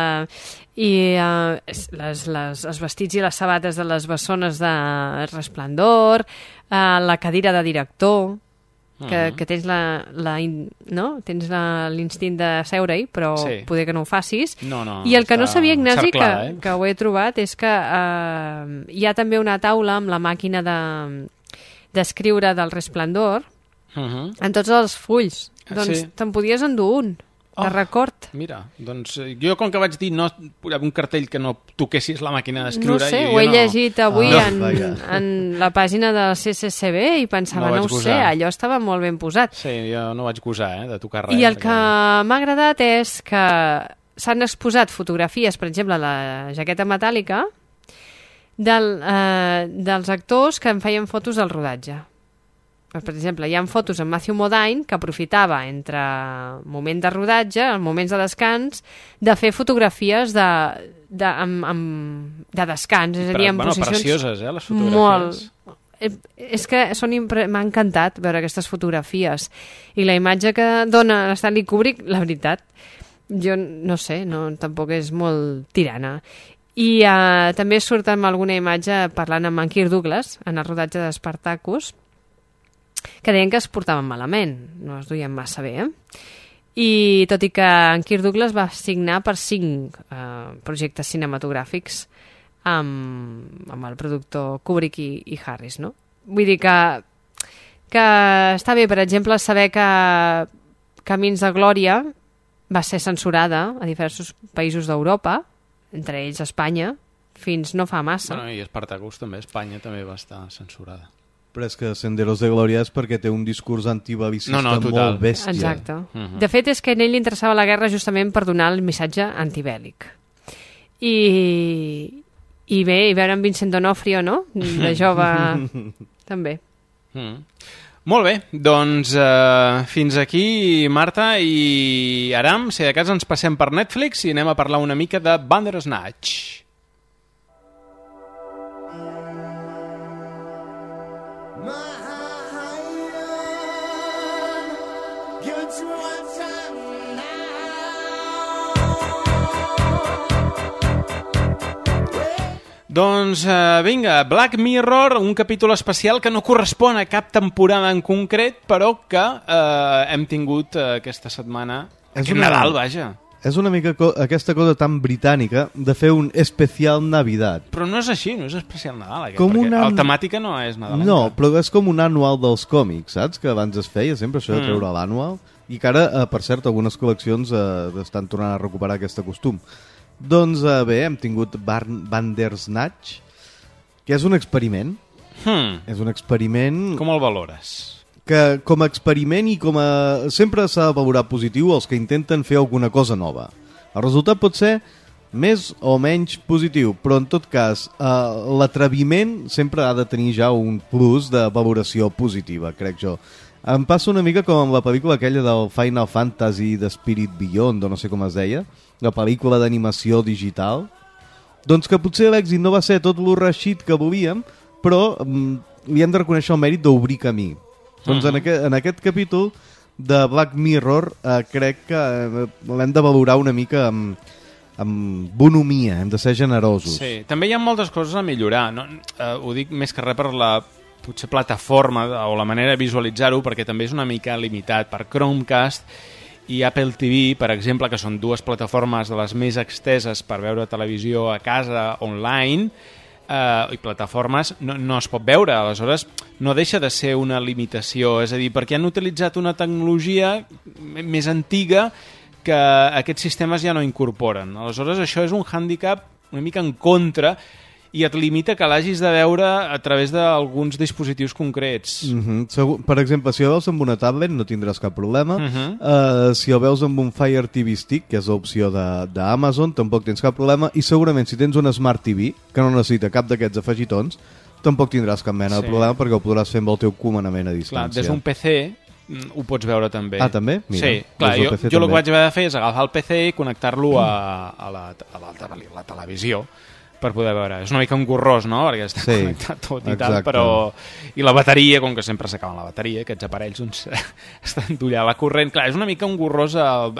i els vestits i les sabates de les bessones de Resplendor, la cadira de director, que tens tens l'instint de seure-hi, però poder que no ho facis. I el que no sabia, Ignasi, que ho he trobat, és que hi ha també una taula amb la màquina d'escriure del Resplendor en tots els fulls. Doncs te'n podies endur un de record. Mira, doncs jo com que vaig dir un cartell que no toquessis la màquina d'escriure... No sé, ho he llegit avui en la pàgina del CCCB i pensava, no ho sé, allò estava molt ben posat. Sí, jo no vaig gosar de tocar res. I el que m'ha agradat és que s'han exposat fotografies, per exemple, la jaqueta metàl·lica, dels actors que en feien fotos del rodatge. Per exemple, hi ha fotos amb Matthew Modine que aprofitava entre moment de rodatge, en moments de descans, de fer fotografies de descans, és a dir, en posicions... precioses, les fotografies. Molt. És que m'ha encantat veure aquestes fotografies. I la imatge que dona Stanley Kubrick, la veritat, jo no sé, tampoc és molt tirana. I també surt amb alguna imatge parlant amb en Kirk Douglas en el rodatge d'Spartacus, que deien que es portaven malament, no es duien massa bé, I tot i que en Kirk Douglas va signar per 5 projectes cinematogràfics amb el productor Kubrick i Harris, no? Vull dir que està bé, per exemple, saber que Camins de Glòria va ser censurada a diversos països d'Europa, entre ells Espanya, fins no fa massa. Bueno, i Spartacus també, Espanya també va estar censurada. Però és que Senderos de Glòria és perquè té un discurs antibalicista molt bèstia. Exacte. De fet, és que a ell li interessava la guerra justament per donar el missatge antibèl·lic. I bé, i veure en Vincent D'Onofrio, no?, de jove, també. Molt bé, doncs fins aquí, Marta i Aram. Si de cas ens passem per Netflix i anem a parlar una mica de Bandersnatch. Doncs vinga, Black Mirror, un capítol especial que no correspon a cap temporada en concret, però que hem tingut aquesta setmana, aquest Nadal, vaja. És una mica aquesta cosa tan britànica de fer un especial Navidad. Però no és així, no és especial Nadal, perquè la temàtica no és Nadal. No, però és com un anual dels còmics, saps? Que abans es feia sempre això de treure l'anual, i que ara, per cert, algunes col·leccions estan tornant a recuperar aquest costum. Doncs bé, hem tingut Bandersnatch, que és un experiment És un experiment... Com el valores? Que com a experiment i com a... Sempre s'ha de valorar positiu els que intenten fer alguna cosa nova. El resultat pot ser més o menys positiu, però en tot cas l'atreviment sempre ha de tenir ja un plus de valoració positiva, crec jo. Em passa una mica com amb la pel·lícula aquella del Final Fantasy The Spirit Beyond, o no sé com es deia, la pel·lícula d'animació digital. Doncs que potser l'èxit no va ser tot lo reeixit que volíem, però li hem de reconèixer el mèrit d'obrir camí. Doncs en aquest capítol de Black Mirror crec que l'hem de valorar una mica amb bonomia, hem de ser generosos. Sí, també hi ha moltes coses a millorar. No? Ho dic més que res per la potser plataforma o la manera de visualitzar-ho, perquè també és una mica limitat per Chromecast i Apple TV, per exemple, que són dues plataformes de les més exteses per veure televisió a casa online, i plataformes no es pot veure, aleshores no deixa de ser una limitació, és a dir, perquè han utilitzat una tecnologia més antiga que aquests sistemes ja no incorporen. Aleshores això és un hàndicap una mica en contra i et limita que l'hagis de veure a través d'alguns dispositius concrets. Per exemple, si el veus amb una tablet no tindràs cap problema. Si el veus amb un Fire TV Stick, que és l'opció d'Amazon, tampoc tens cap problema. I segurament si tens una Smart TV, que no necessita cap d'aquests afegitons, tampoc tindràs cap mena de problema perquè ho podràs fer amb el teu comandament a distància. Clar, des d'un PC ho pots veure també. Ah, també? Mira, sí, clar, jo el que vaig haver de fer és agafar el PC i connectar-lo a la televisió per poder veure. És una mica engorrós, no?, perquè està connectat tot i tal, però... I la bateria, com que sempre s'acaba la bateria, aquests aparells doncs, estan d'ullar la corrent. Clar, és una mica engorrós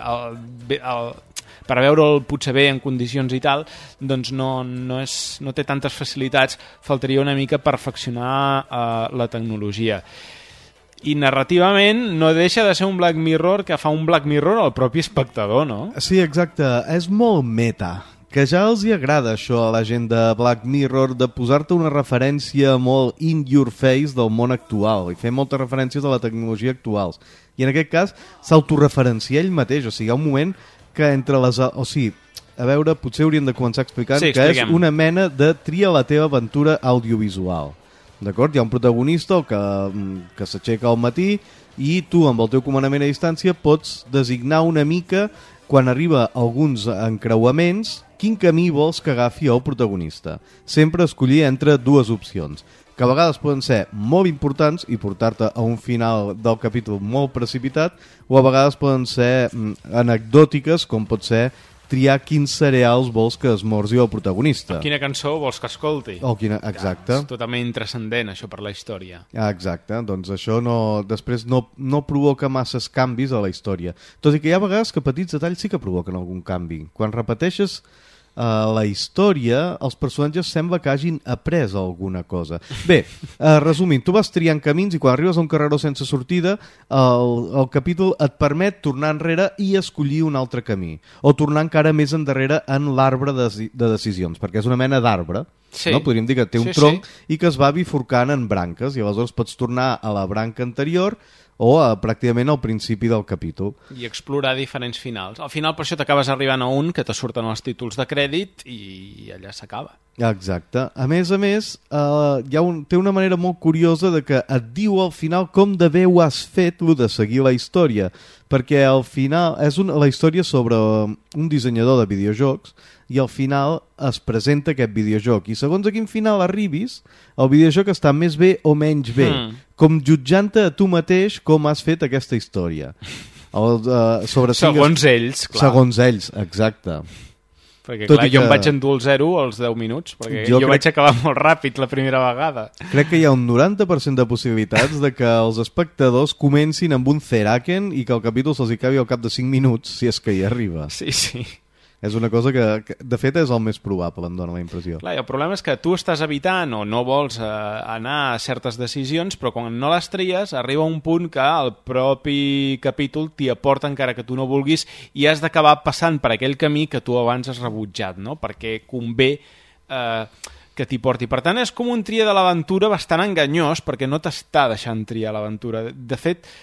per veure'l potser bé en condicions i tal, doncs no té tantes facilitats, faltaria una mica perfeccionar la tecnologia. I narrativament no deixa de ser un Black Mirror que fa un Black Mirror al propi espectador, no? Sí, exacte. És molt meta. Que ja els hi agrada això a la gent de Black Mirror, de posar-te una referència molt in your face del món actual i fer moltes referències a la tecnologia actuals. I en aquest cas s'autoreferencia ell mateix, o sigui, hi ha un moment que entre les... O sigui, a veure, potser hauríem de començar explicant que és una mena de tria la teva aventura audiovisual. D'acord? Hi ha un protagonista que s'aixeca al matí i tu amb el teu comandament a distància pots designar una mica, quan arriba alguns encreuaments, quin camí vols que agafi el protagonista. Sempre escollir entre dues opcions, que a vegades poden ser molt importants i portar-te a un final del capítol molt precipitat, o a vegades poden ser anecdòtiques, com pot ser triar quins cereals vols que esmorzi el protagonista. Quina cançó vols que escolti. Exacte. És totalment intrascendent, això, per la història. Exacte, doncs això després no provoca masses canvis a la història. Tot i que hi ha vegades que petits detalls sí que provoquen algun canvi. Quan repeteixes la història, els personatges sembla que hagin après alguna cosa. Bé, resumint, tu vas triant camins i quan arribes a un carreró sense sortida, el capítol et permet tornar enrere i escollir un altre camí, o tornar encara més endarrere en l'arbre de decisions, perquè és una mena d'arbre, no? Podríem dir que té un tronc i que es va bifurcant en branques, i aleshores pots tornar a la branca anterior o pràcticament al principi del capítol. I explorar diferents finals. Al final, per això t'acabes arribant a un que te surten els títols de crèdit i allà s'acaba. Exacte. A més, té una manera molt curiosa de que et diu al final com de bé ho has fet, lo de seguir la història, perquè al final és la història sobre un dissenyador de videojocs i al final es presenta aquest videojoc i segons a quin final arribis el videojoc està més bé o menys bé, com jutjant-te a tu mateix com has fet aquesta història. Segons ells, clar. Segons ells, exacte. Perquè clar, jo em vaig endur el 0 als 10 minuts, perquè jo vaig acabar molt ràpid la primera vegada. Crec que hi ha un 90% de possibilitats de que els espectadors comencin amb un Zeraken i que el capítol se'ls acabi al cap de 5 minuts, si és que hi arriba. Sí, sí. És una cosa que de fet, és el més probable, em dóna la impressió. Clar, el problema és que tu estàs evitant o no vols anar a certes decisions, però quan no les tries, arriba un punt que el propi capítol t'hi aporta encara que tu no vulguis i has d'acabar passant per aquell camí que tu abans has rebutjat, no? Perquè convé que t'hi porti. Per tant, és com un tria de l'aventura bastant enganyós, perquè no t'està deixant triar l'aventura. De fet,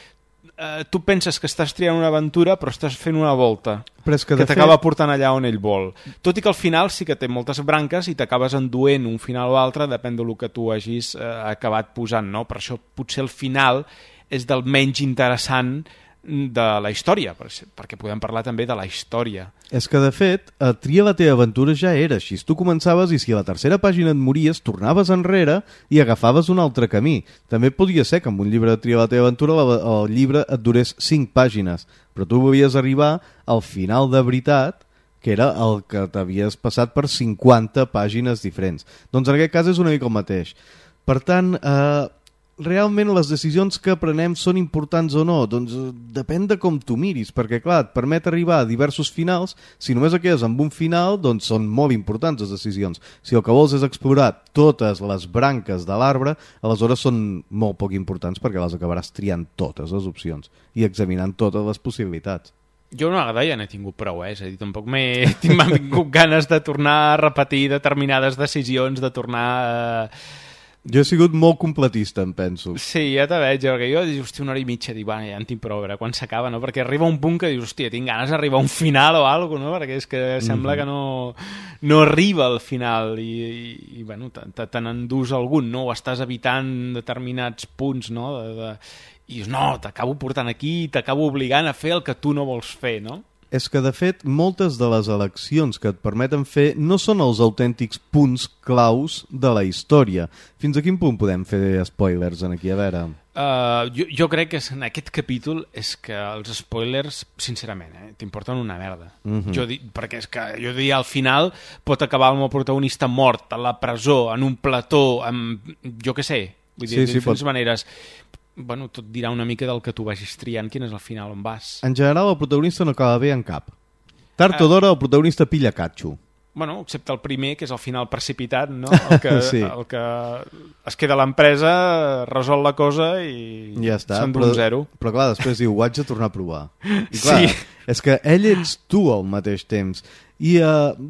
tu penses que estàs triant una aventura però estàs fent una volta que t'acaba portant allà on ell vol. Tot i que al final sí que té moltes branques i t'acabes enduent un final o altre, depèn del que tu hagis acabat posant, no? Per això potser el final és del menys interessant de la història, perquè podem parlar també de la història. És que, de fet, Tria la teva aventura ja era així. Tu començaves i si a la tercera pàgina et mories, tornaves enrere i agafaves un altre camí. També podia ser que amb un llibre de Tria la teva aventura el llibre et durés 5 pàgines, però tu havies arribar al final de veritat, que era el que t'havies passat per 50 pàgines diferents. Doncs en aquest cas és una mica el mateix. Per tant, realment les decisions que prenem són importants o no? Doncs depèn de com tu miris, perquè clar, et permet arribar a diversos finals. Si només et quedes amb un final, doncs són molt importants les decisions. Si el que vols és explorar totes les branques de l'arbre, aleshores són molt poc importants perquè les acabaràs triant totes les opcions i examinant totes les possibilitats. Jo una vegada ja n'he tingut prou, és a dir, tampoc m'han vingut ganes de tornar a repetir determinades decisions, de tornar Jo he sigut molt completista, em penso. Sí, ja te veig, perquè jo dius, hòstia, una hora i mitja, dic, bueno, ja en tinc prou, a veure quan s'acaba, no? Perquè arriba un punt que dius, hòstia, tinc ganes d'arribar a un final o alguna cosa, no? Perquè és que sembla que no arriba al final i bueno, te n'endús algun, no? O estàs evitant determinats punts, no? I dius, no, t'acabo portant aquí, t'acabo obligant a fer el que tu no vols fer, no? És que, de fet, moltes de les eleccions que et permeten fer no són els autèntics punts claus de la història. Fins a quin punt podem fer spoilers aquí? A veure... Jo crec que en aquest capítol és que els spoilers, sincerament, t'importen una merda. Perquè és que jo diria al final pot acabar el meu protagonista mort a la presó, en un plató, amb jo què sé, vull dir, de diferents maneres. Bueno, tot dirà una mica del que tu vagis triant, quin és el final on vas. En general, el protagonista no acaba bé en cap. Tard o d'hora, el protagonista pilla catxo. Bueno, excepte el primer, que és el final precipitat, no? El que es queda a l'empresa, resol la cosa i ja està, se'n du un zero. Però clar, després diu, ho haig de tornar a provar. I clar, és que ell ets tu al mateix temps. I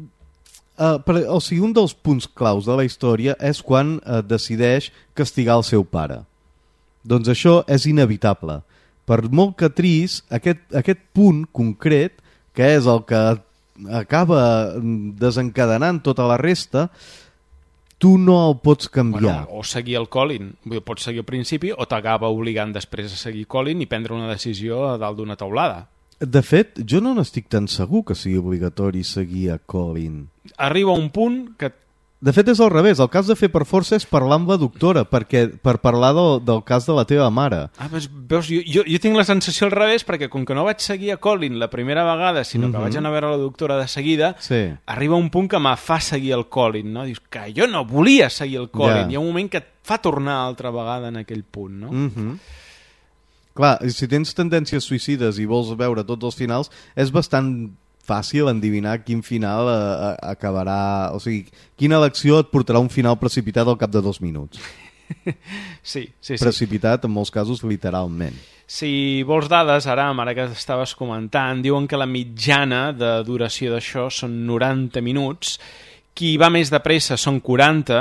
o sigui, un dels punts claus de la història és quan decideix castigar el seu pare. Doncs això és inevitable. Per molt que tris, aquest punt concret, que és el que acaba desencadenant tota la resta, tu no el pots canviar. Bueno, o seguir el Colin, pots seguir al principi, o t'acaba obligant després a seguir Colin i prendre una decisió a dalt d'una taulada. De fet, jo no n'estic tan segur que sigui obligatori seguir a Colin. Arriba un punt que... De fet, és al revés. El que has de fer per força és parlar amb la doctora per parlar del cas de la teva mare. Veus, jo tinc la sensació al revés, perquè com que no vaig seguir a Colin la primera vegada, sinó que vaig anar a veure la doctora de seguida, arriba un punt que me fa seguir el Colin, no? Dius que jo no volia seguir el Colin. Hi ha un moment que et fa tornar altra vegada en aquell punt, no? Clar, si tens tendències suïcides i vols veure tots els finals, és bastant fàcil endevinar quin final acabarà... O sigui, quina elecció et portarà un final precipitat al cap de 2 minuts. Sí. Precipitat, en molts casos, literalment. Si vols dades, ara que estaves comentant, diuen que la mitjana de duració d'això són 90 minuts. Qui va més de pressa són 40,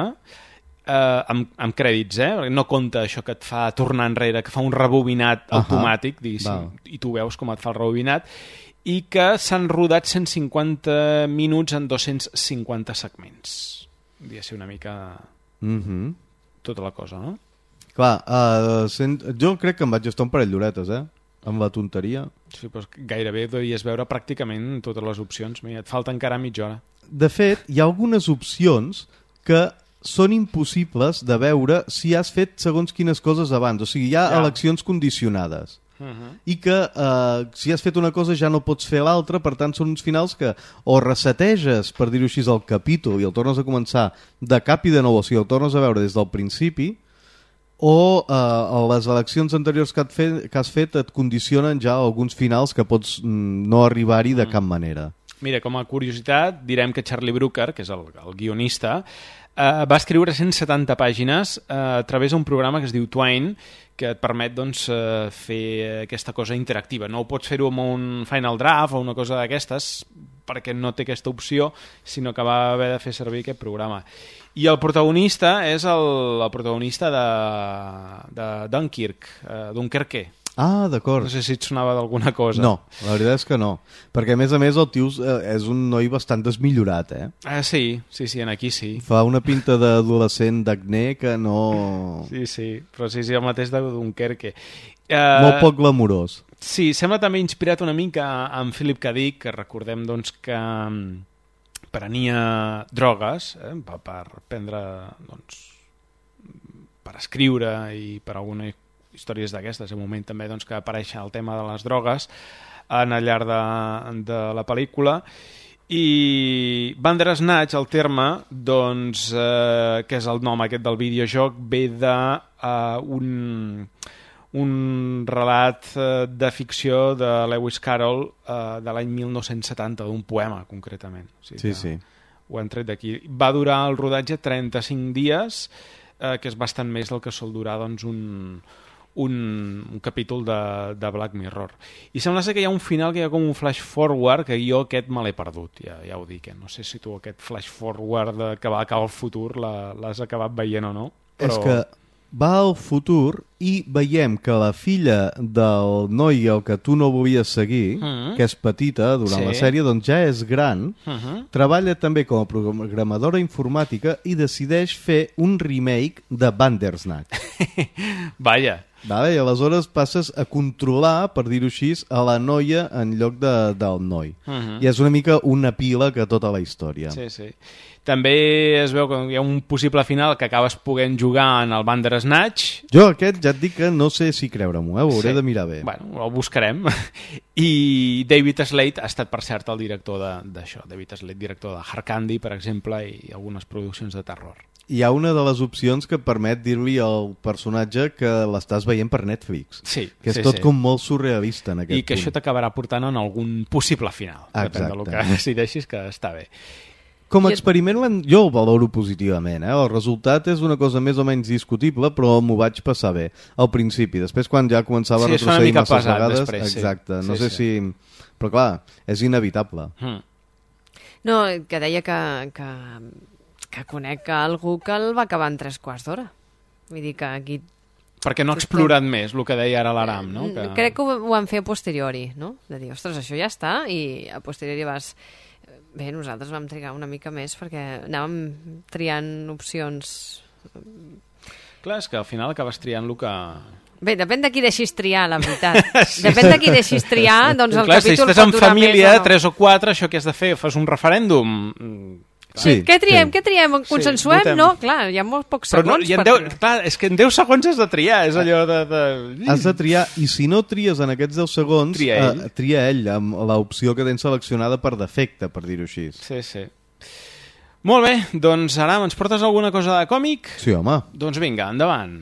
amb crèdits, no compta això que et fa tornar enrere, que fa un rebobinat automàtic, diguéssim, i tu veus com et fa el rebobinat, i que s'han rodat 150 minuts en 250 segments. Podria ser una mica tota la cosa, no? Clar, jo crec que em vaig estar un parell d'horetes, amb la tonteria. Sí, doncs gairebé devies veure pràcticament totes les opcions. Mira, et falta encara mitja hora. De fet, hi ha algunes opcions que són impossibles de veure si has fet segons quines coses abans. O sigui, hi ha eleccions condicionades. I que si has fet una cosa ja no pots fer l'altra, per tant són uns finals que o reseteges, per dir-ho així, el capítol i el tornes a començar de cap i de nou, o sigui, el tornes a veure des del principi, o les eleccions anteriors que has fet et condicionen ja alguns finals que pots no arribar-hi de cap manera. Mira, com a curiositat, direm que Charlie Brooker, que és el guionista, va escriure 170 pàgines a través d'un programa que es diu Twine, que et permet fer aquesta cosa interactiva. No ho pots fer-ho amb un Final Draft o una cosa d'aquestes, perquè no té aquesta opció, sinó que va haver de fer servir aquest programa. I el protagonista és el protagonista de Dunkirk, Dunkerque. Ah, d'acord. No sé si et sonava d'alguna cosa. No, la veritat és que no. Perquè, a més, el tio és un noi bastant desmillorat, eh? Sí, en aquí sí. Fa una pinta d'adolescent d'acné que no... Sí, però sí, el mateix de Dunkerque. Molt poc glamurós. Sí, sembla també inspirat una mica en Philip K. Dick, que recordem doncs, que prenia drogues per prendre, doncs, per escriure i per alguna històries d'aquestes. En un moment també doncs, que apareix el tema de les drogues al llarg de la pel·lícula. I Bandersnatch, el terme, doncs, que és el nom aquest del videojoc, ve d'un relat de ficció de Lewis Carroll de l'any 1970, d'un poema, concretament. O sigui sí. Ho han tret d'aquí. Va durar el rodatge 35 dies, que és bastant més del que sol durar doncs, un capítol de Black Mirror. I sembla ser que hi ha un final que hi ha com un flash forward, que jo aquest me l'he perdut, ja ho dic. No sé si tu aquest flash forward que va acabar al futur l'has acabat veient o no. Però... És que va al futur i veiem que la filla del noi al que tu no volies seguir, que és petita durant la sèrie, doncs ja és gran, treballa també com a programadora informàtica i decideix fer un remake de Bandersnatch. Vaja. I aleshores passes a controlar, per dir-ho així, a la noia en lloc del noi. I és una mica una pila que tota la història. Sí. També es veu que hi ha un possible final que acabes podent jugar en el Bandersnatch. Jo aquest ja et dic que no sé si creure-m'ho, ho hauré de mirar bé. Bueno, ho buscarem. I David Slade ha estat, per cert, el director d'això. David Slade, director de Hard Candy, per exemple, i algunes produccions de terror. Hi ha una de les opcions que permet dir-li al personatge que l'estàs veient per Netflix. Sí. Que és tot com molt surrealista en aquest punt. I que això t'acabarà portant en algun possible final. Exacte. Depèn del que decideixis, que està bé. Com a experiment jo el valoro positivament. El resultat és una cosa més o menys discutible, però m'ho vaig passar bé al principi. Després, quan ja començava a retrocedir masses vegades... Després, exacte. No sé si... Però clar, és inevitable. No, que deia que conec algú que el va acabar en 3/4 d'hora. Vull dir que aquí... Perquè no ha explorat més, el que deia ara l'Aram, no? Crec que ho van fer a posteriori, no? De dir, ostres, això ja està, i a posteriori vas... Bé, nosaltres vam trigar una mica més perquè anàvem triant opcions... Clar, és que al final acabes triant el que... Bé, depèn de qui deixis triar, la veritat. Depèn de qui deixis triar, doncs el clar, capítol si estàs en família, 3 o 4, això què has de fer? Fas un referèndum? Sí, què triem? Consensuem? Votem. No, clar, hi ha molt pocs segons. Clar, és que en 10 segons has de triar, és allò de... Has de triar, i si no tries en aquests 10 segons, tria ell, amb l'opció que tens seleccionada per defecte, per dir-ho així. Sí. Molt bé, doncs Aram, ens portes alguna cosa de còmic? Sí, home. Doncs vinga, endavant.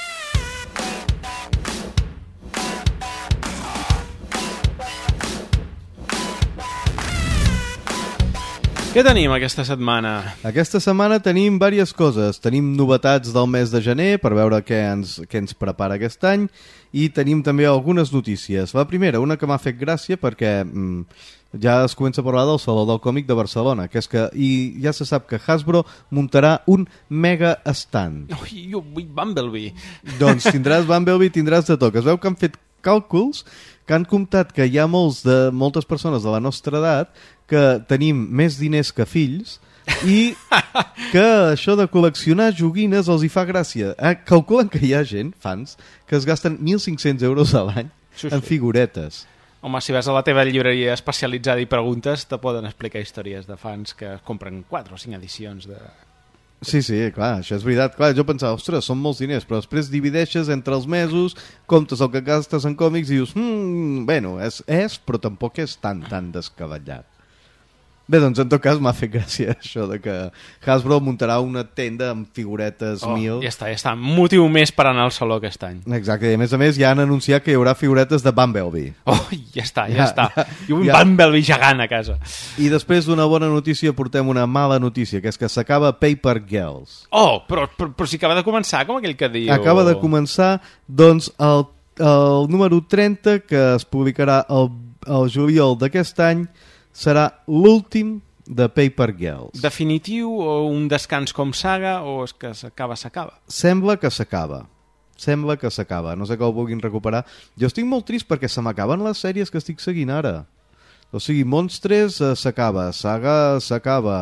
Què tenim aquesta setmana? Aquesta setmana tenim diverses coses. Tenim novetats del mes de gener per veure què ens prepara aquest any i tenim també algunes notícies. La primera, una que m'ha fet gràcia perquè ja es comença a parlar del Saló del Còmic de Barcelona, que és que ja se sap que Hasbro muntarà un mega stand. Jo vull Bumblebee. Doncs tindràs Bumblebee, tindràs de tot. Es veu que han fet càlculs que han comptat que hi ha moltes persones de la nostra edat que tenim més diners que fills i que això de col·leccionar joguines els hi fa gràcia. Calculen que hi ha gent, fans, que es gasten 1.500 euros a l'any en figuretes. Home, si vas a la teva llibreria especialitzada i preguntes, te poden explicar històries de fans que compren 4 o 5 edicions de... Sí, clar, això és veritat. Clar, jo pensava, ostres, són molts diners, però després divideixes entre els mesos, comptes el que gastes en còmics i dius, bueno, és, però tampoc és tan descabellat. Bé, doncs en tot cas m'ha fet gràcia això de que Hasbro muntarà una tenda amb figuretes 1000. Ja està. Motiu més per anar al saló aquest any. Exacte, i a més ja han anunciat que hi haurà figuretes de Bumblebee. Ja està. I un Bumblebee gegant a casa. I després d'una bona notícia portem una mala notícia, que és que s'acaba Paper Girls. Però si acaba de començar, com aquell que diu... Acaba de començar, doncs, el número 30, que es publicarà el juliol d'aquest any, serà l'últim de Paper Girls. Definitiu o un descans com saga o és que s'acaba? Sembla que s'acaba. sembla que s'acaba. No sé que ho vulguin recuperar. Jo estic molt trist perquè se m'acaben les sèries que estic seguint ara. O sigui, Monstres s'acaba, Saga s'acaba,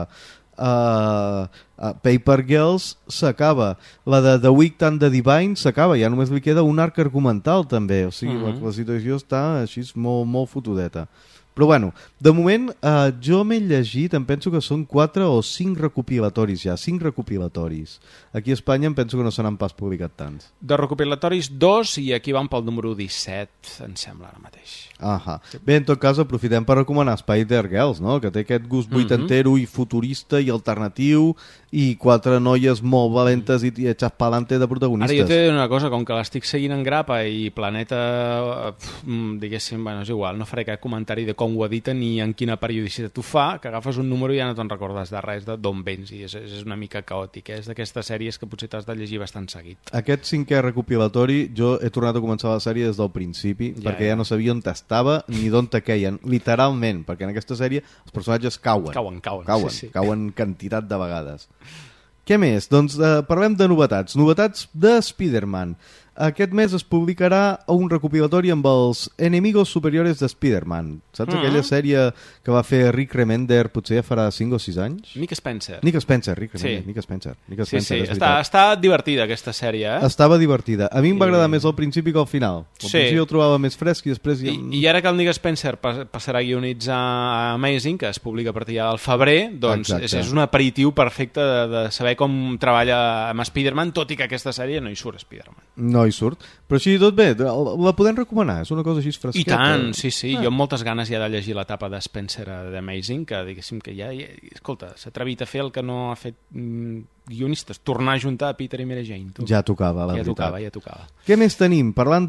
Paper Girls s'acaba, la de The Week and the Divine s'acaba, ja només li queda un arc argumental també, o sigui, la situació està així molt, molt fotudeta. Però bueno, de moment jo m'he llegit, em penso que són 4 o 5 recopilatoris ja, 5 recopilatoris. Aquí a Espanya em penso que no se n'han pas publicat tants. De recopilatoris 2 i aquí van pel número 17, em sembla ara mateix. Ahà. Bé, en tot cas aprofitem per recomanar Spider-Girls, no? Que té aquest gust vuitantero i futurista i alternatiu i 4 noies molt valentes i echas pa'lante de protagonistes. Ara jo t'he de dir una cosa, com que l'estic seguint en grapa i Planeta, diguéssim, bueno, és igual, no faré cap comentari de com ho edita ni en quina periodicitat ho fa, que agafes un número i ja no te'n recordes de res d'on vens i és una mica caòtic, és d'aquestes sèries que potser t'has de llegir bastant seguit. Aquest 5è recopilatori jo he tornat a començar la sèrie des del principi perquè ja no sabia on estava ni d'on te queien, literalment, perquè en aquesta sèrie els personatges cauen, sí. Cauen quantitat de vegades. Què més? Doncs parlem de novetats de Spider-Man. Aquest mes es publicarà un recopilatori amb els enemigos superiores de Spider-Man. Saps aquella sèrie que va fer Rick Remender potser ja farà 5 o 6 anys? Nick Spencer, Rick Remender, Nick Spencer. Sí, està divertida aquesta sèrie, eh? Estava divertida. A mi em va agradar més al principi que al final. Al principi ho trobava més fresc i després... I ara que el Nick Spencer passarà a guionitzar Amazing, que es publica a partir del febrer, doncs és un aperitiu perfecte de saber com treballa amb Spider-Man, tot i que aquesta sèrie no hi surt Spider-Man. No hi surt, però així tot bé, la podem recomanar, és una cosa així fresqueta. I tant, sí, jo amb moltes ganes ja de llegir l'etapa de Spencer d'Amazing, que diguéssim que ja escolta, s'ha atrevit a fer el que no ha fet guionistes, tornar a juntar a Peter i Mary Jane. Ja tocava, la veritat. Ja tocava. Què més tenim? Parlant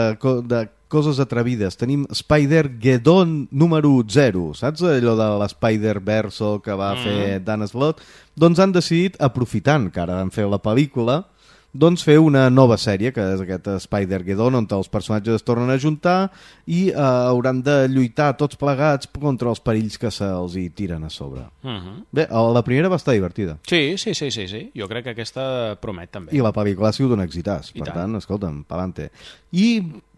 de coses atrevides, tenim Spider-Geddon número 0, saps allò de l'Spider-Verse que va fer Dan Slott? Doncs han decidit, aprofitant que ara han fet la pel·lícula, doncs fer una nova sèrie, que és aquest Spider-Geddon, on els personatges es tornen a juntar i hauran de lluitar tots plegats contra els perills que se'ls hi tiren a sobre. Bé, la primera va estar divertida. Sí. Jo crec que aquesta promet també. I la pel·lícula ha sigut un exitàs. Per tant, escolta'm, pa'lante. I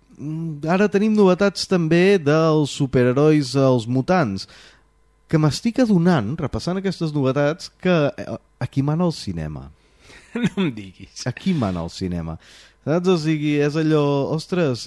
ara tenim novetats també dels superherois, els mutants, que m'estic adonant, repassant aquestes novetats, que aquí mana el cinema. No em diguis. Aquí mana el cinema. Saps? O sigui, és allò... Ostres,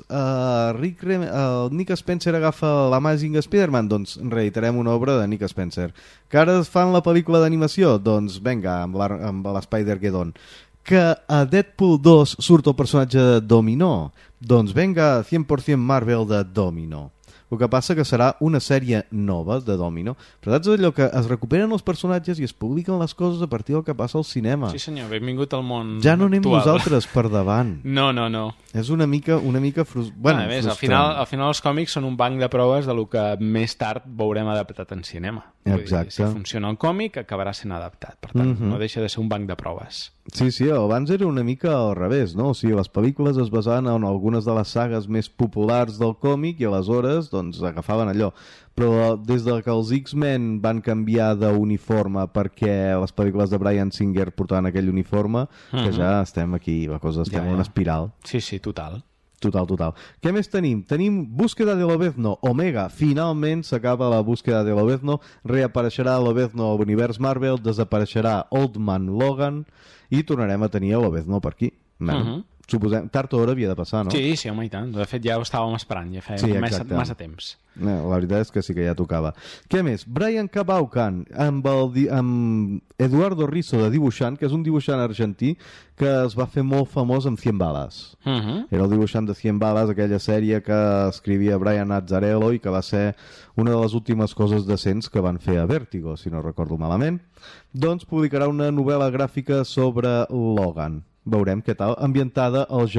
Nick Spencer agafa l'Amazing Spider-Man? Doncs reeditarem una obra de Nick Spencer. Que ara fan la pel·lícula d'animació? Doncs venga, amb l'Spider-Geddon. Que a Deadpool 2 surt el personatge de Domino? Doncs venga, 100% Marvel de Domino. El que passa que serà una sèrie nova de Domino, però saps allò que es recuperen els personatges i es publiquen les coses a partir del que passa al cinema. Sí senyor, benvingut al món ja no anem actual. Nosaltres per davant. No. És una mica Bueno, més, al final els còmics són un banc de proves de lo que més tard veurem adaptat en cinema. Exacte. Si funciona el còmic, acabarà sent adaptat. Per tant, no deixa de ser un banc de proves. Sí, abans era una mica al revés, no? O sigui, les pel·lícules es basaven en algunes de les sagues més populars del còmic i aleshores doncs agafaven allò. Però des de que els X-Men van canviar d'uniforme perquè les pel·lícules de Bryan Singer portaven aquell uniforme, que ja estem aquí, la cosa estem en una espiral. Sí, total. Total. Què més tenim? Tenim Búsqueda de Lobezno, Omega. Finalment s'acaba la Búsqueda de Lobezno. Reapareixerà Lobezno a l'univers Marvel, desapareixerà Old Man Logan i tornarem a tenir a Lobezno per aquí. Suposem, tard o d'hora havia de passar, no? Sí, home, i tant. De fet, ja ho estàvem esperant, ja feia massa temps. No, la veritat és que sí que ja tocava. Què més? Brian K. Vaughan amb Eduardo Rizzo de dibuixant, que és un dibuixant argentí que es va fer molt famós amb 100 bales. Era el dibuixant de 100 bales, aquella sèrie que escrivia Brian Azzarello i que va ser una de les últimes coses decents que van fer a Vértigo, si no recordo malament. Doncs publicarà una novel·la gràfica sobre Logan. Veurem què tal, ambientada al Japó.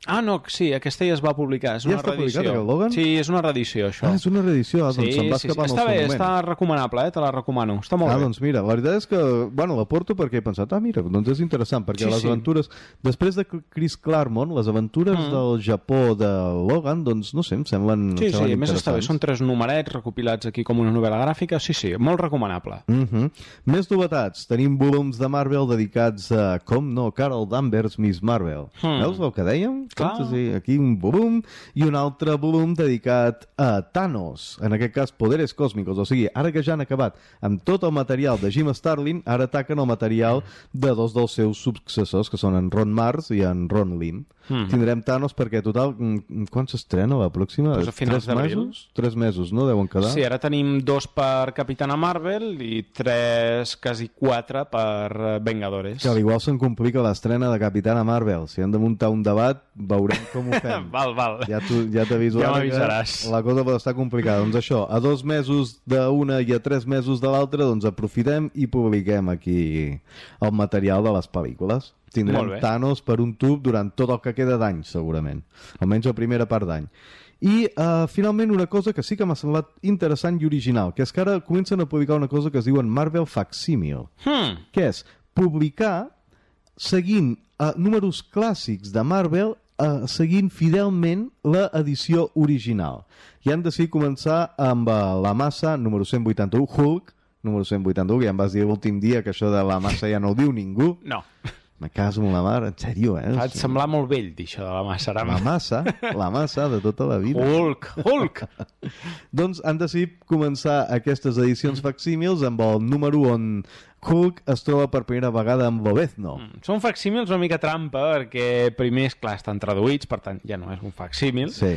Ah, no, sí, aquesta ja es va publicar. És Ja una està reedició. publicat, el Logan? Sí, és una reedició, això. Ah, és una reedició, doncs Sí, se'm va sí, escapar en el està seu bé, moment. està recomanable, te la recomano. Està molt bé. Doncs mira, la veritat és que, bueno, la porto perquè he pensat, mira, doncs és interessant, perquè Sí, les sí. aventures, després de Chris Claremont, les aventures del Japó de Logan, doncs, no sé, em semblen Sí, interessants. a més està bé, són 3 numerets recopilats aquí com una novel·la gràfica, sí, molt recomanable. Més novetats, tenim volums de Marvel dedicats a, com no, Carol Danvers, Miss Marvel. Veus el que dèiem? Clar. Sí, aquí un volum i un altre volum dedicat a Thanos, en aquest cas poderes còsmicos, o sigui, ara que ja han acabat amb tot el material de Jim Starlin, ara ataquen el material de 2 dels seus successors, que són en Ron Mars i en Ron Lim. Tindrem Thanos perquè, total, quan s'estrena la pròxima? Pues a finals 3 d'abril. mesos? 3 mesos, no? Deuen quedar? Sí, ara tenim 2 per Capitana Marvel i 3, quasi 4 per Vengadores. Que al igual se'n complica l'estrena de Capitana Marvel. Si han de muntar un debat, veurem com ho fem. Val. Ja t'aviso Ja ara m'avisaràs. que la cosa pot estar complicada. Doncs això, a 2 mesos d'una i a 3 mesos de l'altra, doncs aprofitem i publiquem aquí el material de les pel·lícules. Molt Tindrem bé. Thanos per un tub durant tot el que queda d'any, segurament. Almenys la primera part d'any. I finalment una cosa que sí que m'ha semblat interessant i original, que és que ara comencen a publicar una cosa que es diuen Marvel Facsimile, que és publicar seguint números clàssics de Marvel, seguint fidelment l'edició original. I han decidit començar amb la massa número 181, Hulk, número 181, que ja em vas dir l'últim dia que això de la massa ja no ho diu ningú. No. Me caso amb la mar, en sèrio, eh? Fa semblar molt vell, dir això de la massa. Ara. La massa de tota la vida. Hulk! Doncs han decidit començar aquestes edicions facsímils amb el número on Hulk es troba per primera vegada amb Lobezno. Són facsímils una mica trampa, perquè primer, esclar, estan traduïts, per tant, ja no és un facsímil. Sí.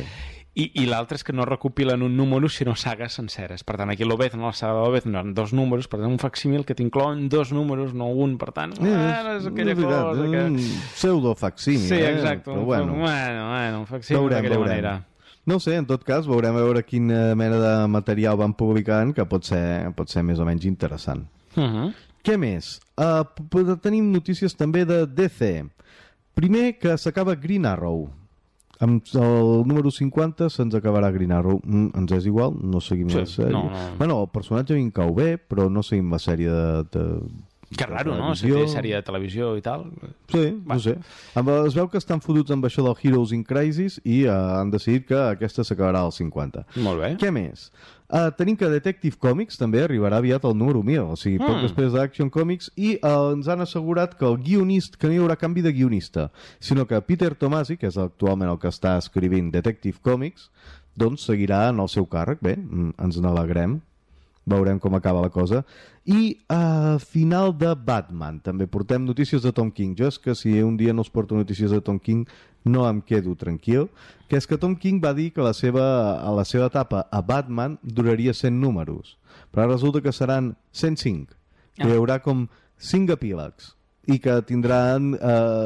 I l'altre és que no recopilen un número, sinó sagues senceres. Per tant, aquí l'Obezno, la saga de l'Obezno, eren 2 números, per tant, un facsímil que t'inclouen 2 números, no un, per tant, és aquella cosa que... Pseudo-facsímil, Sí, exacte. Però bueno, un facsímil d'aquella manera. No sé, en tot cas, veurem a veure quina mena de material van publicant, que pot ser més o menys interessant. Què més? Tenim notícies també de DC. Primer, que s'acaba Green Arrow. Amb el número 50 se'ns acabarà Green Arrow. Ens és igual, no seguim la sèrie. No. Bueno, el personatge em cau bé, però no seguim la sèrie de Que raro, no? Sèrie de televisió i tal. Sí, no sé. Es veu que estan fotuts amb això del Heroes in Crisis i han decidit que aquesta s'acabarà als 50. Molt bé. Què més? Tenim que Detective Comics també arribarà aviat al número 1000, o sigui, poc després d'Action Comics, i ens han assegurat que el guionista, que no hi haurà canvi de guionista, sinó que Peter Tomasi, que és actualment el que està escrivint Detective Comics, doncs seguirà en el seu càrrec. Bé, ens n'alegrem. Veurem com acaba la cosa. I final de Batman. També portem notícies de Tom King. Jo és que si un dia no us porto notícies de Tom King no em quedo tranquil. Que és que Tom King va dir que la seva etapa a Batman duraria 100 números. Però ara resulta que seran 105. Que hi haurà com 5 epílegs. I que tindran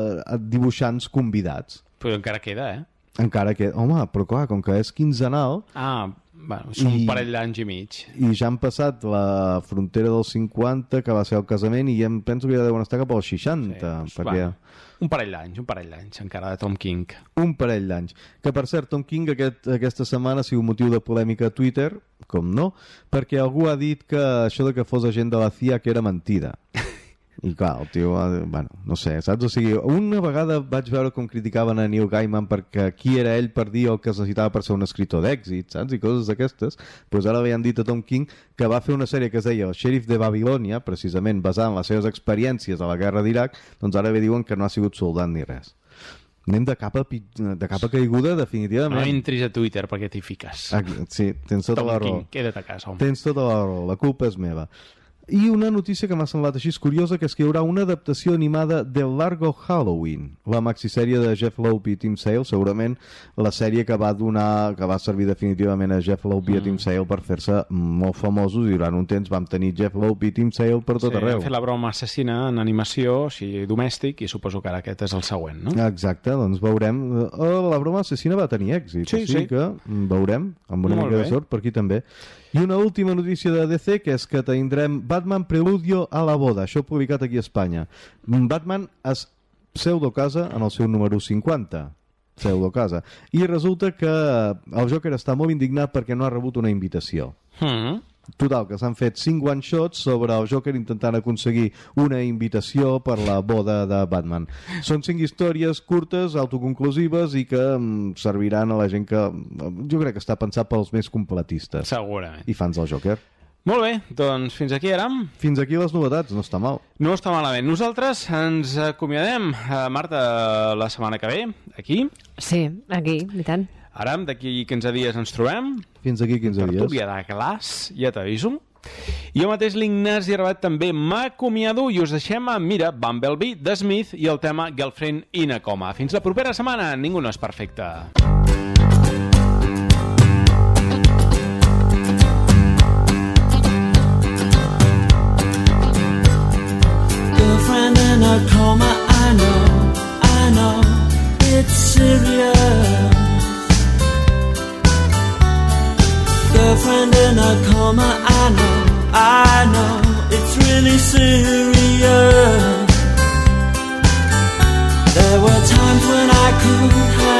dibuixants convidats. Però encara queda, Encara queda. Home, però clar, com que és quinzenal... Bueno, són un parell d'anys i mig. I ja han passat la frontera dels 50, que va ser el casament, i ja em penso que ja deuen estar cap als 60. Sí, perquè... un parell d'anys encara de Tom King. Un parell d'anys. Que, per cert, Tom King aquesta setmana ha sigut motiu de polèmica a Twitter, com no, perquè algú ha dit que això de que fos agent de la CIA que era mentida. I clar, el tio, bueno, no sé, saps? O sigui, una vegada vaig veure com criticaven a Neil Gaiman perquè qui era ell per dir el que es necessitava per ser un escriptor d'èxit, saps? I coses d'aquestes. Doncs ara li han dit a Tom King que va fer una sèrie que es deia El Xèrif de Babilònia, precisament basada en les seves experiències a la guerra d'Iraq, doncs ara bé diuen que no ha sigut soldat ni res. Anem de capa caiguda, definitivament. No entris a Twitter perquè t'hi fiques. Sí, tens tota la raó. Tom King, queda't a casa, home. Tens tota la raó, la culpa és meva. I una notícia que m'ha semblat així curiosa, que és que hi haurà una adaptació animada de Largo Halloween, la maxisèrie de Jeff Loeb i Tim Sale, segurament la sèrie que va servir definitivament a Jeff Loeb i a Tim Sale per fer-se molt famosos, i durant un temps vam tenir Jeff Loeb i Tim Sale per tot arreu. Han fet la broma assassina en animació, o sigui, domèstic, i suposo que ara aquest és el següent, no? Exacte, doncs veurem. La broma assassina va tenir èxit, sí, o sigui que veurem, amb una mica de sort, per aquí també. I una última notícia de DC, que és que tindrem Batman Preludio a la boda, això publicat aquí a Espanya. Batman es pseudocasa en el seu número 50. Treu-lo a casa. I resulta que el Joker està molt indignat perquè no ha rebut una invitació. Total, que s'han fet 5 one-shots sobre el Joker intentant aconseguir una invitació per la boda de Batman. Són 5 històries curtes, autoconclusives i que serviran a la gent que jo crec que està pensat pels més completistes. Segurament. I fans del Joker. Molt bé, doncs fins aquí, Aram. Fins aquí les novetats, no està mal. No està malament. Nosaltres ens acomiadem, Marta, la setmana que ve, aquí. Sí, aquí, i tant. Aram, d'aquí 15 dies ens trobem. Fins aquí 15 dies. Tertúlia de glaç, ja t'aviso. Jo mateix, l'Ignasi Arbat, també m'acomiado i us deixem a Bumblebee, The Smith i el tema Girlfriend in a Coma. Fins la propera setmana. Ningú no és perfecte. Girlfriend in a coma, I know, it's serious. Girlfriend in a coma, I know, it's really serious. There were times when I could have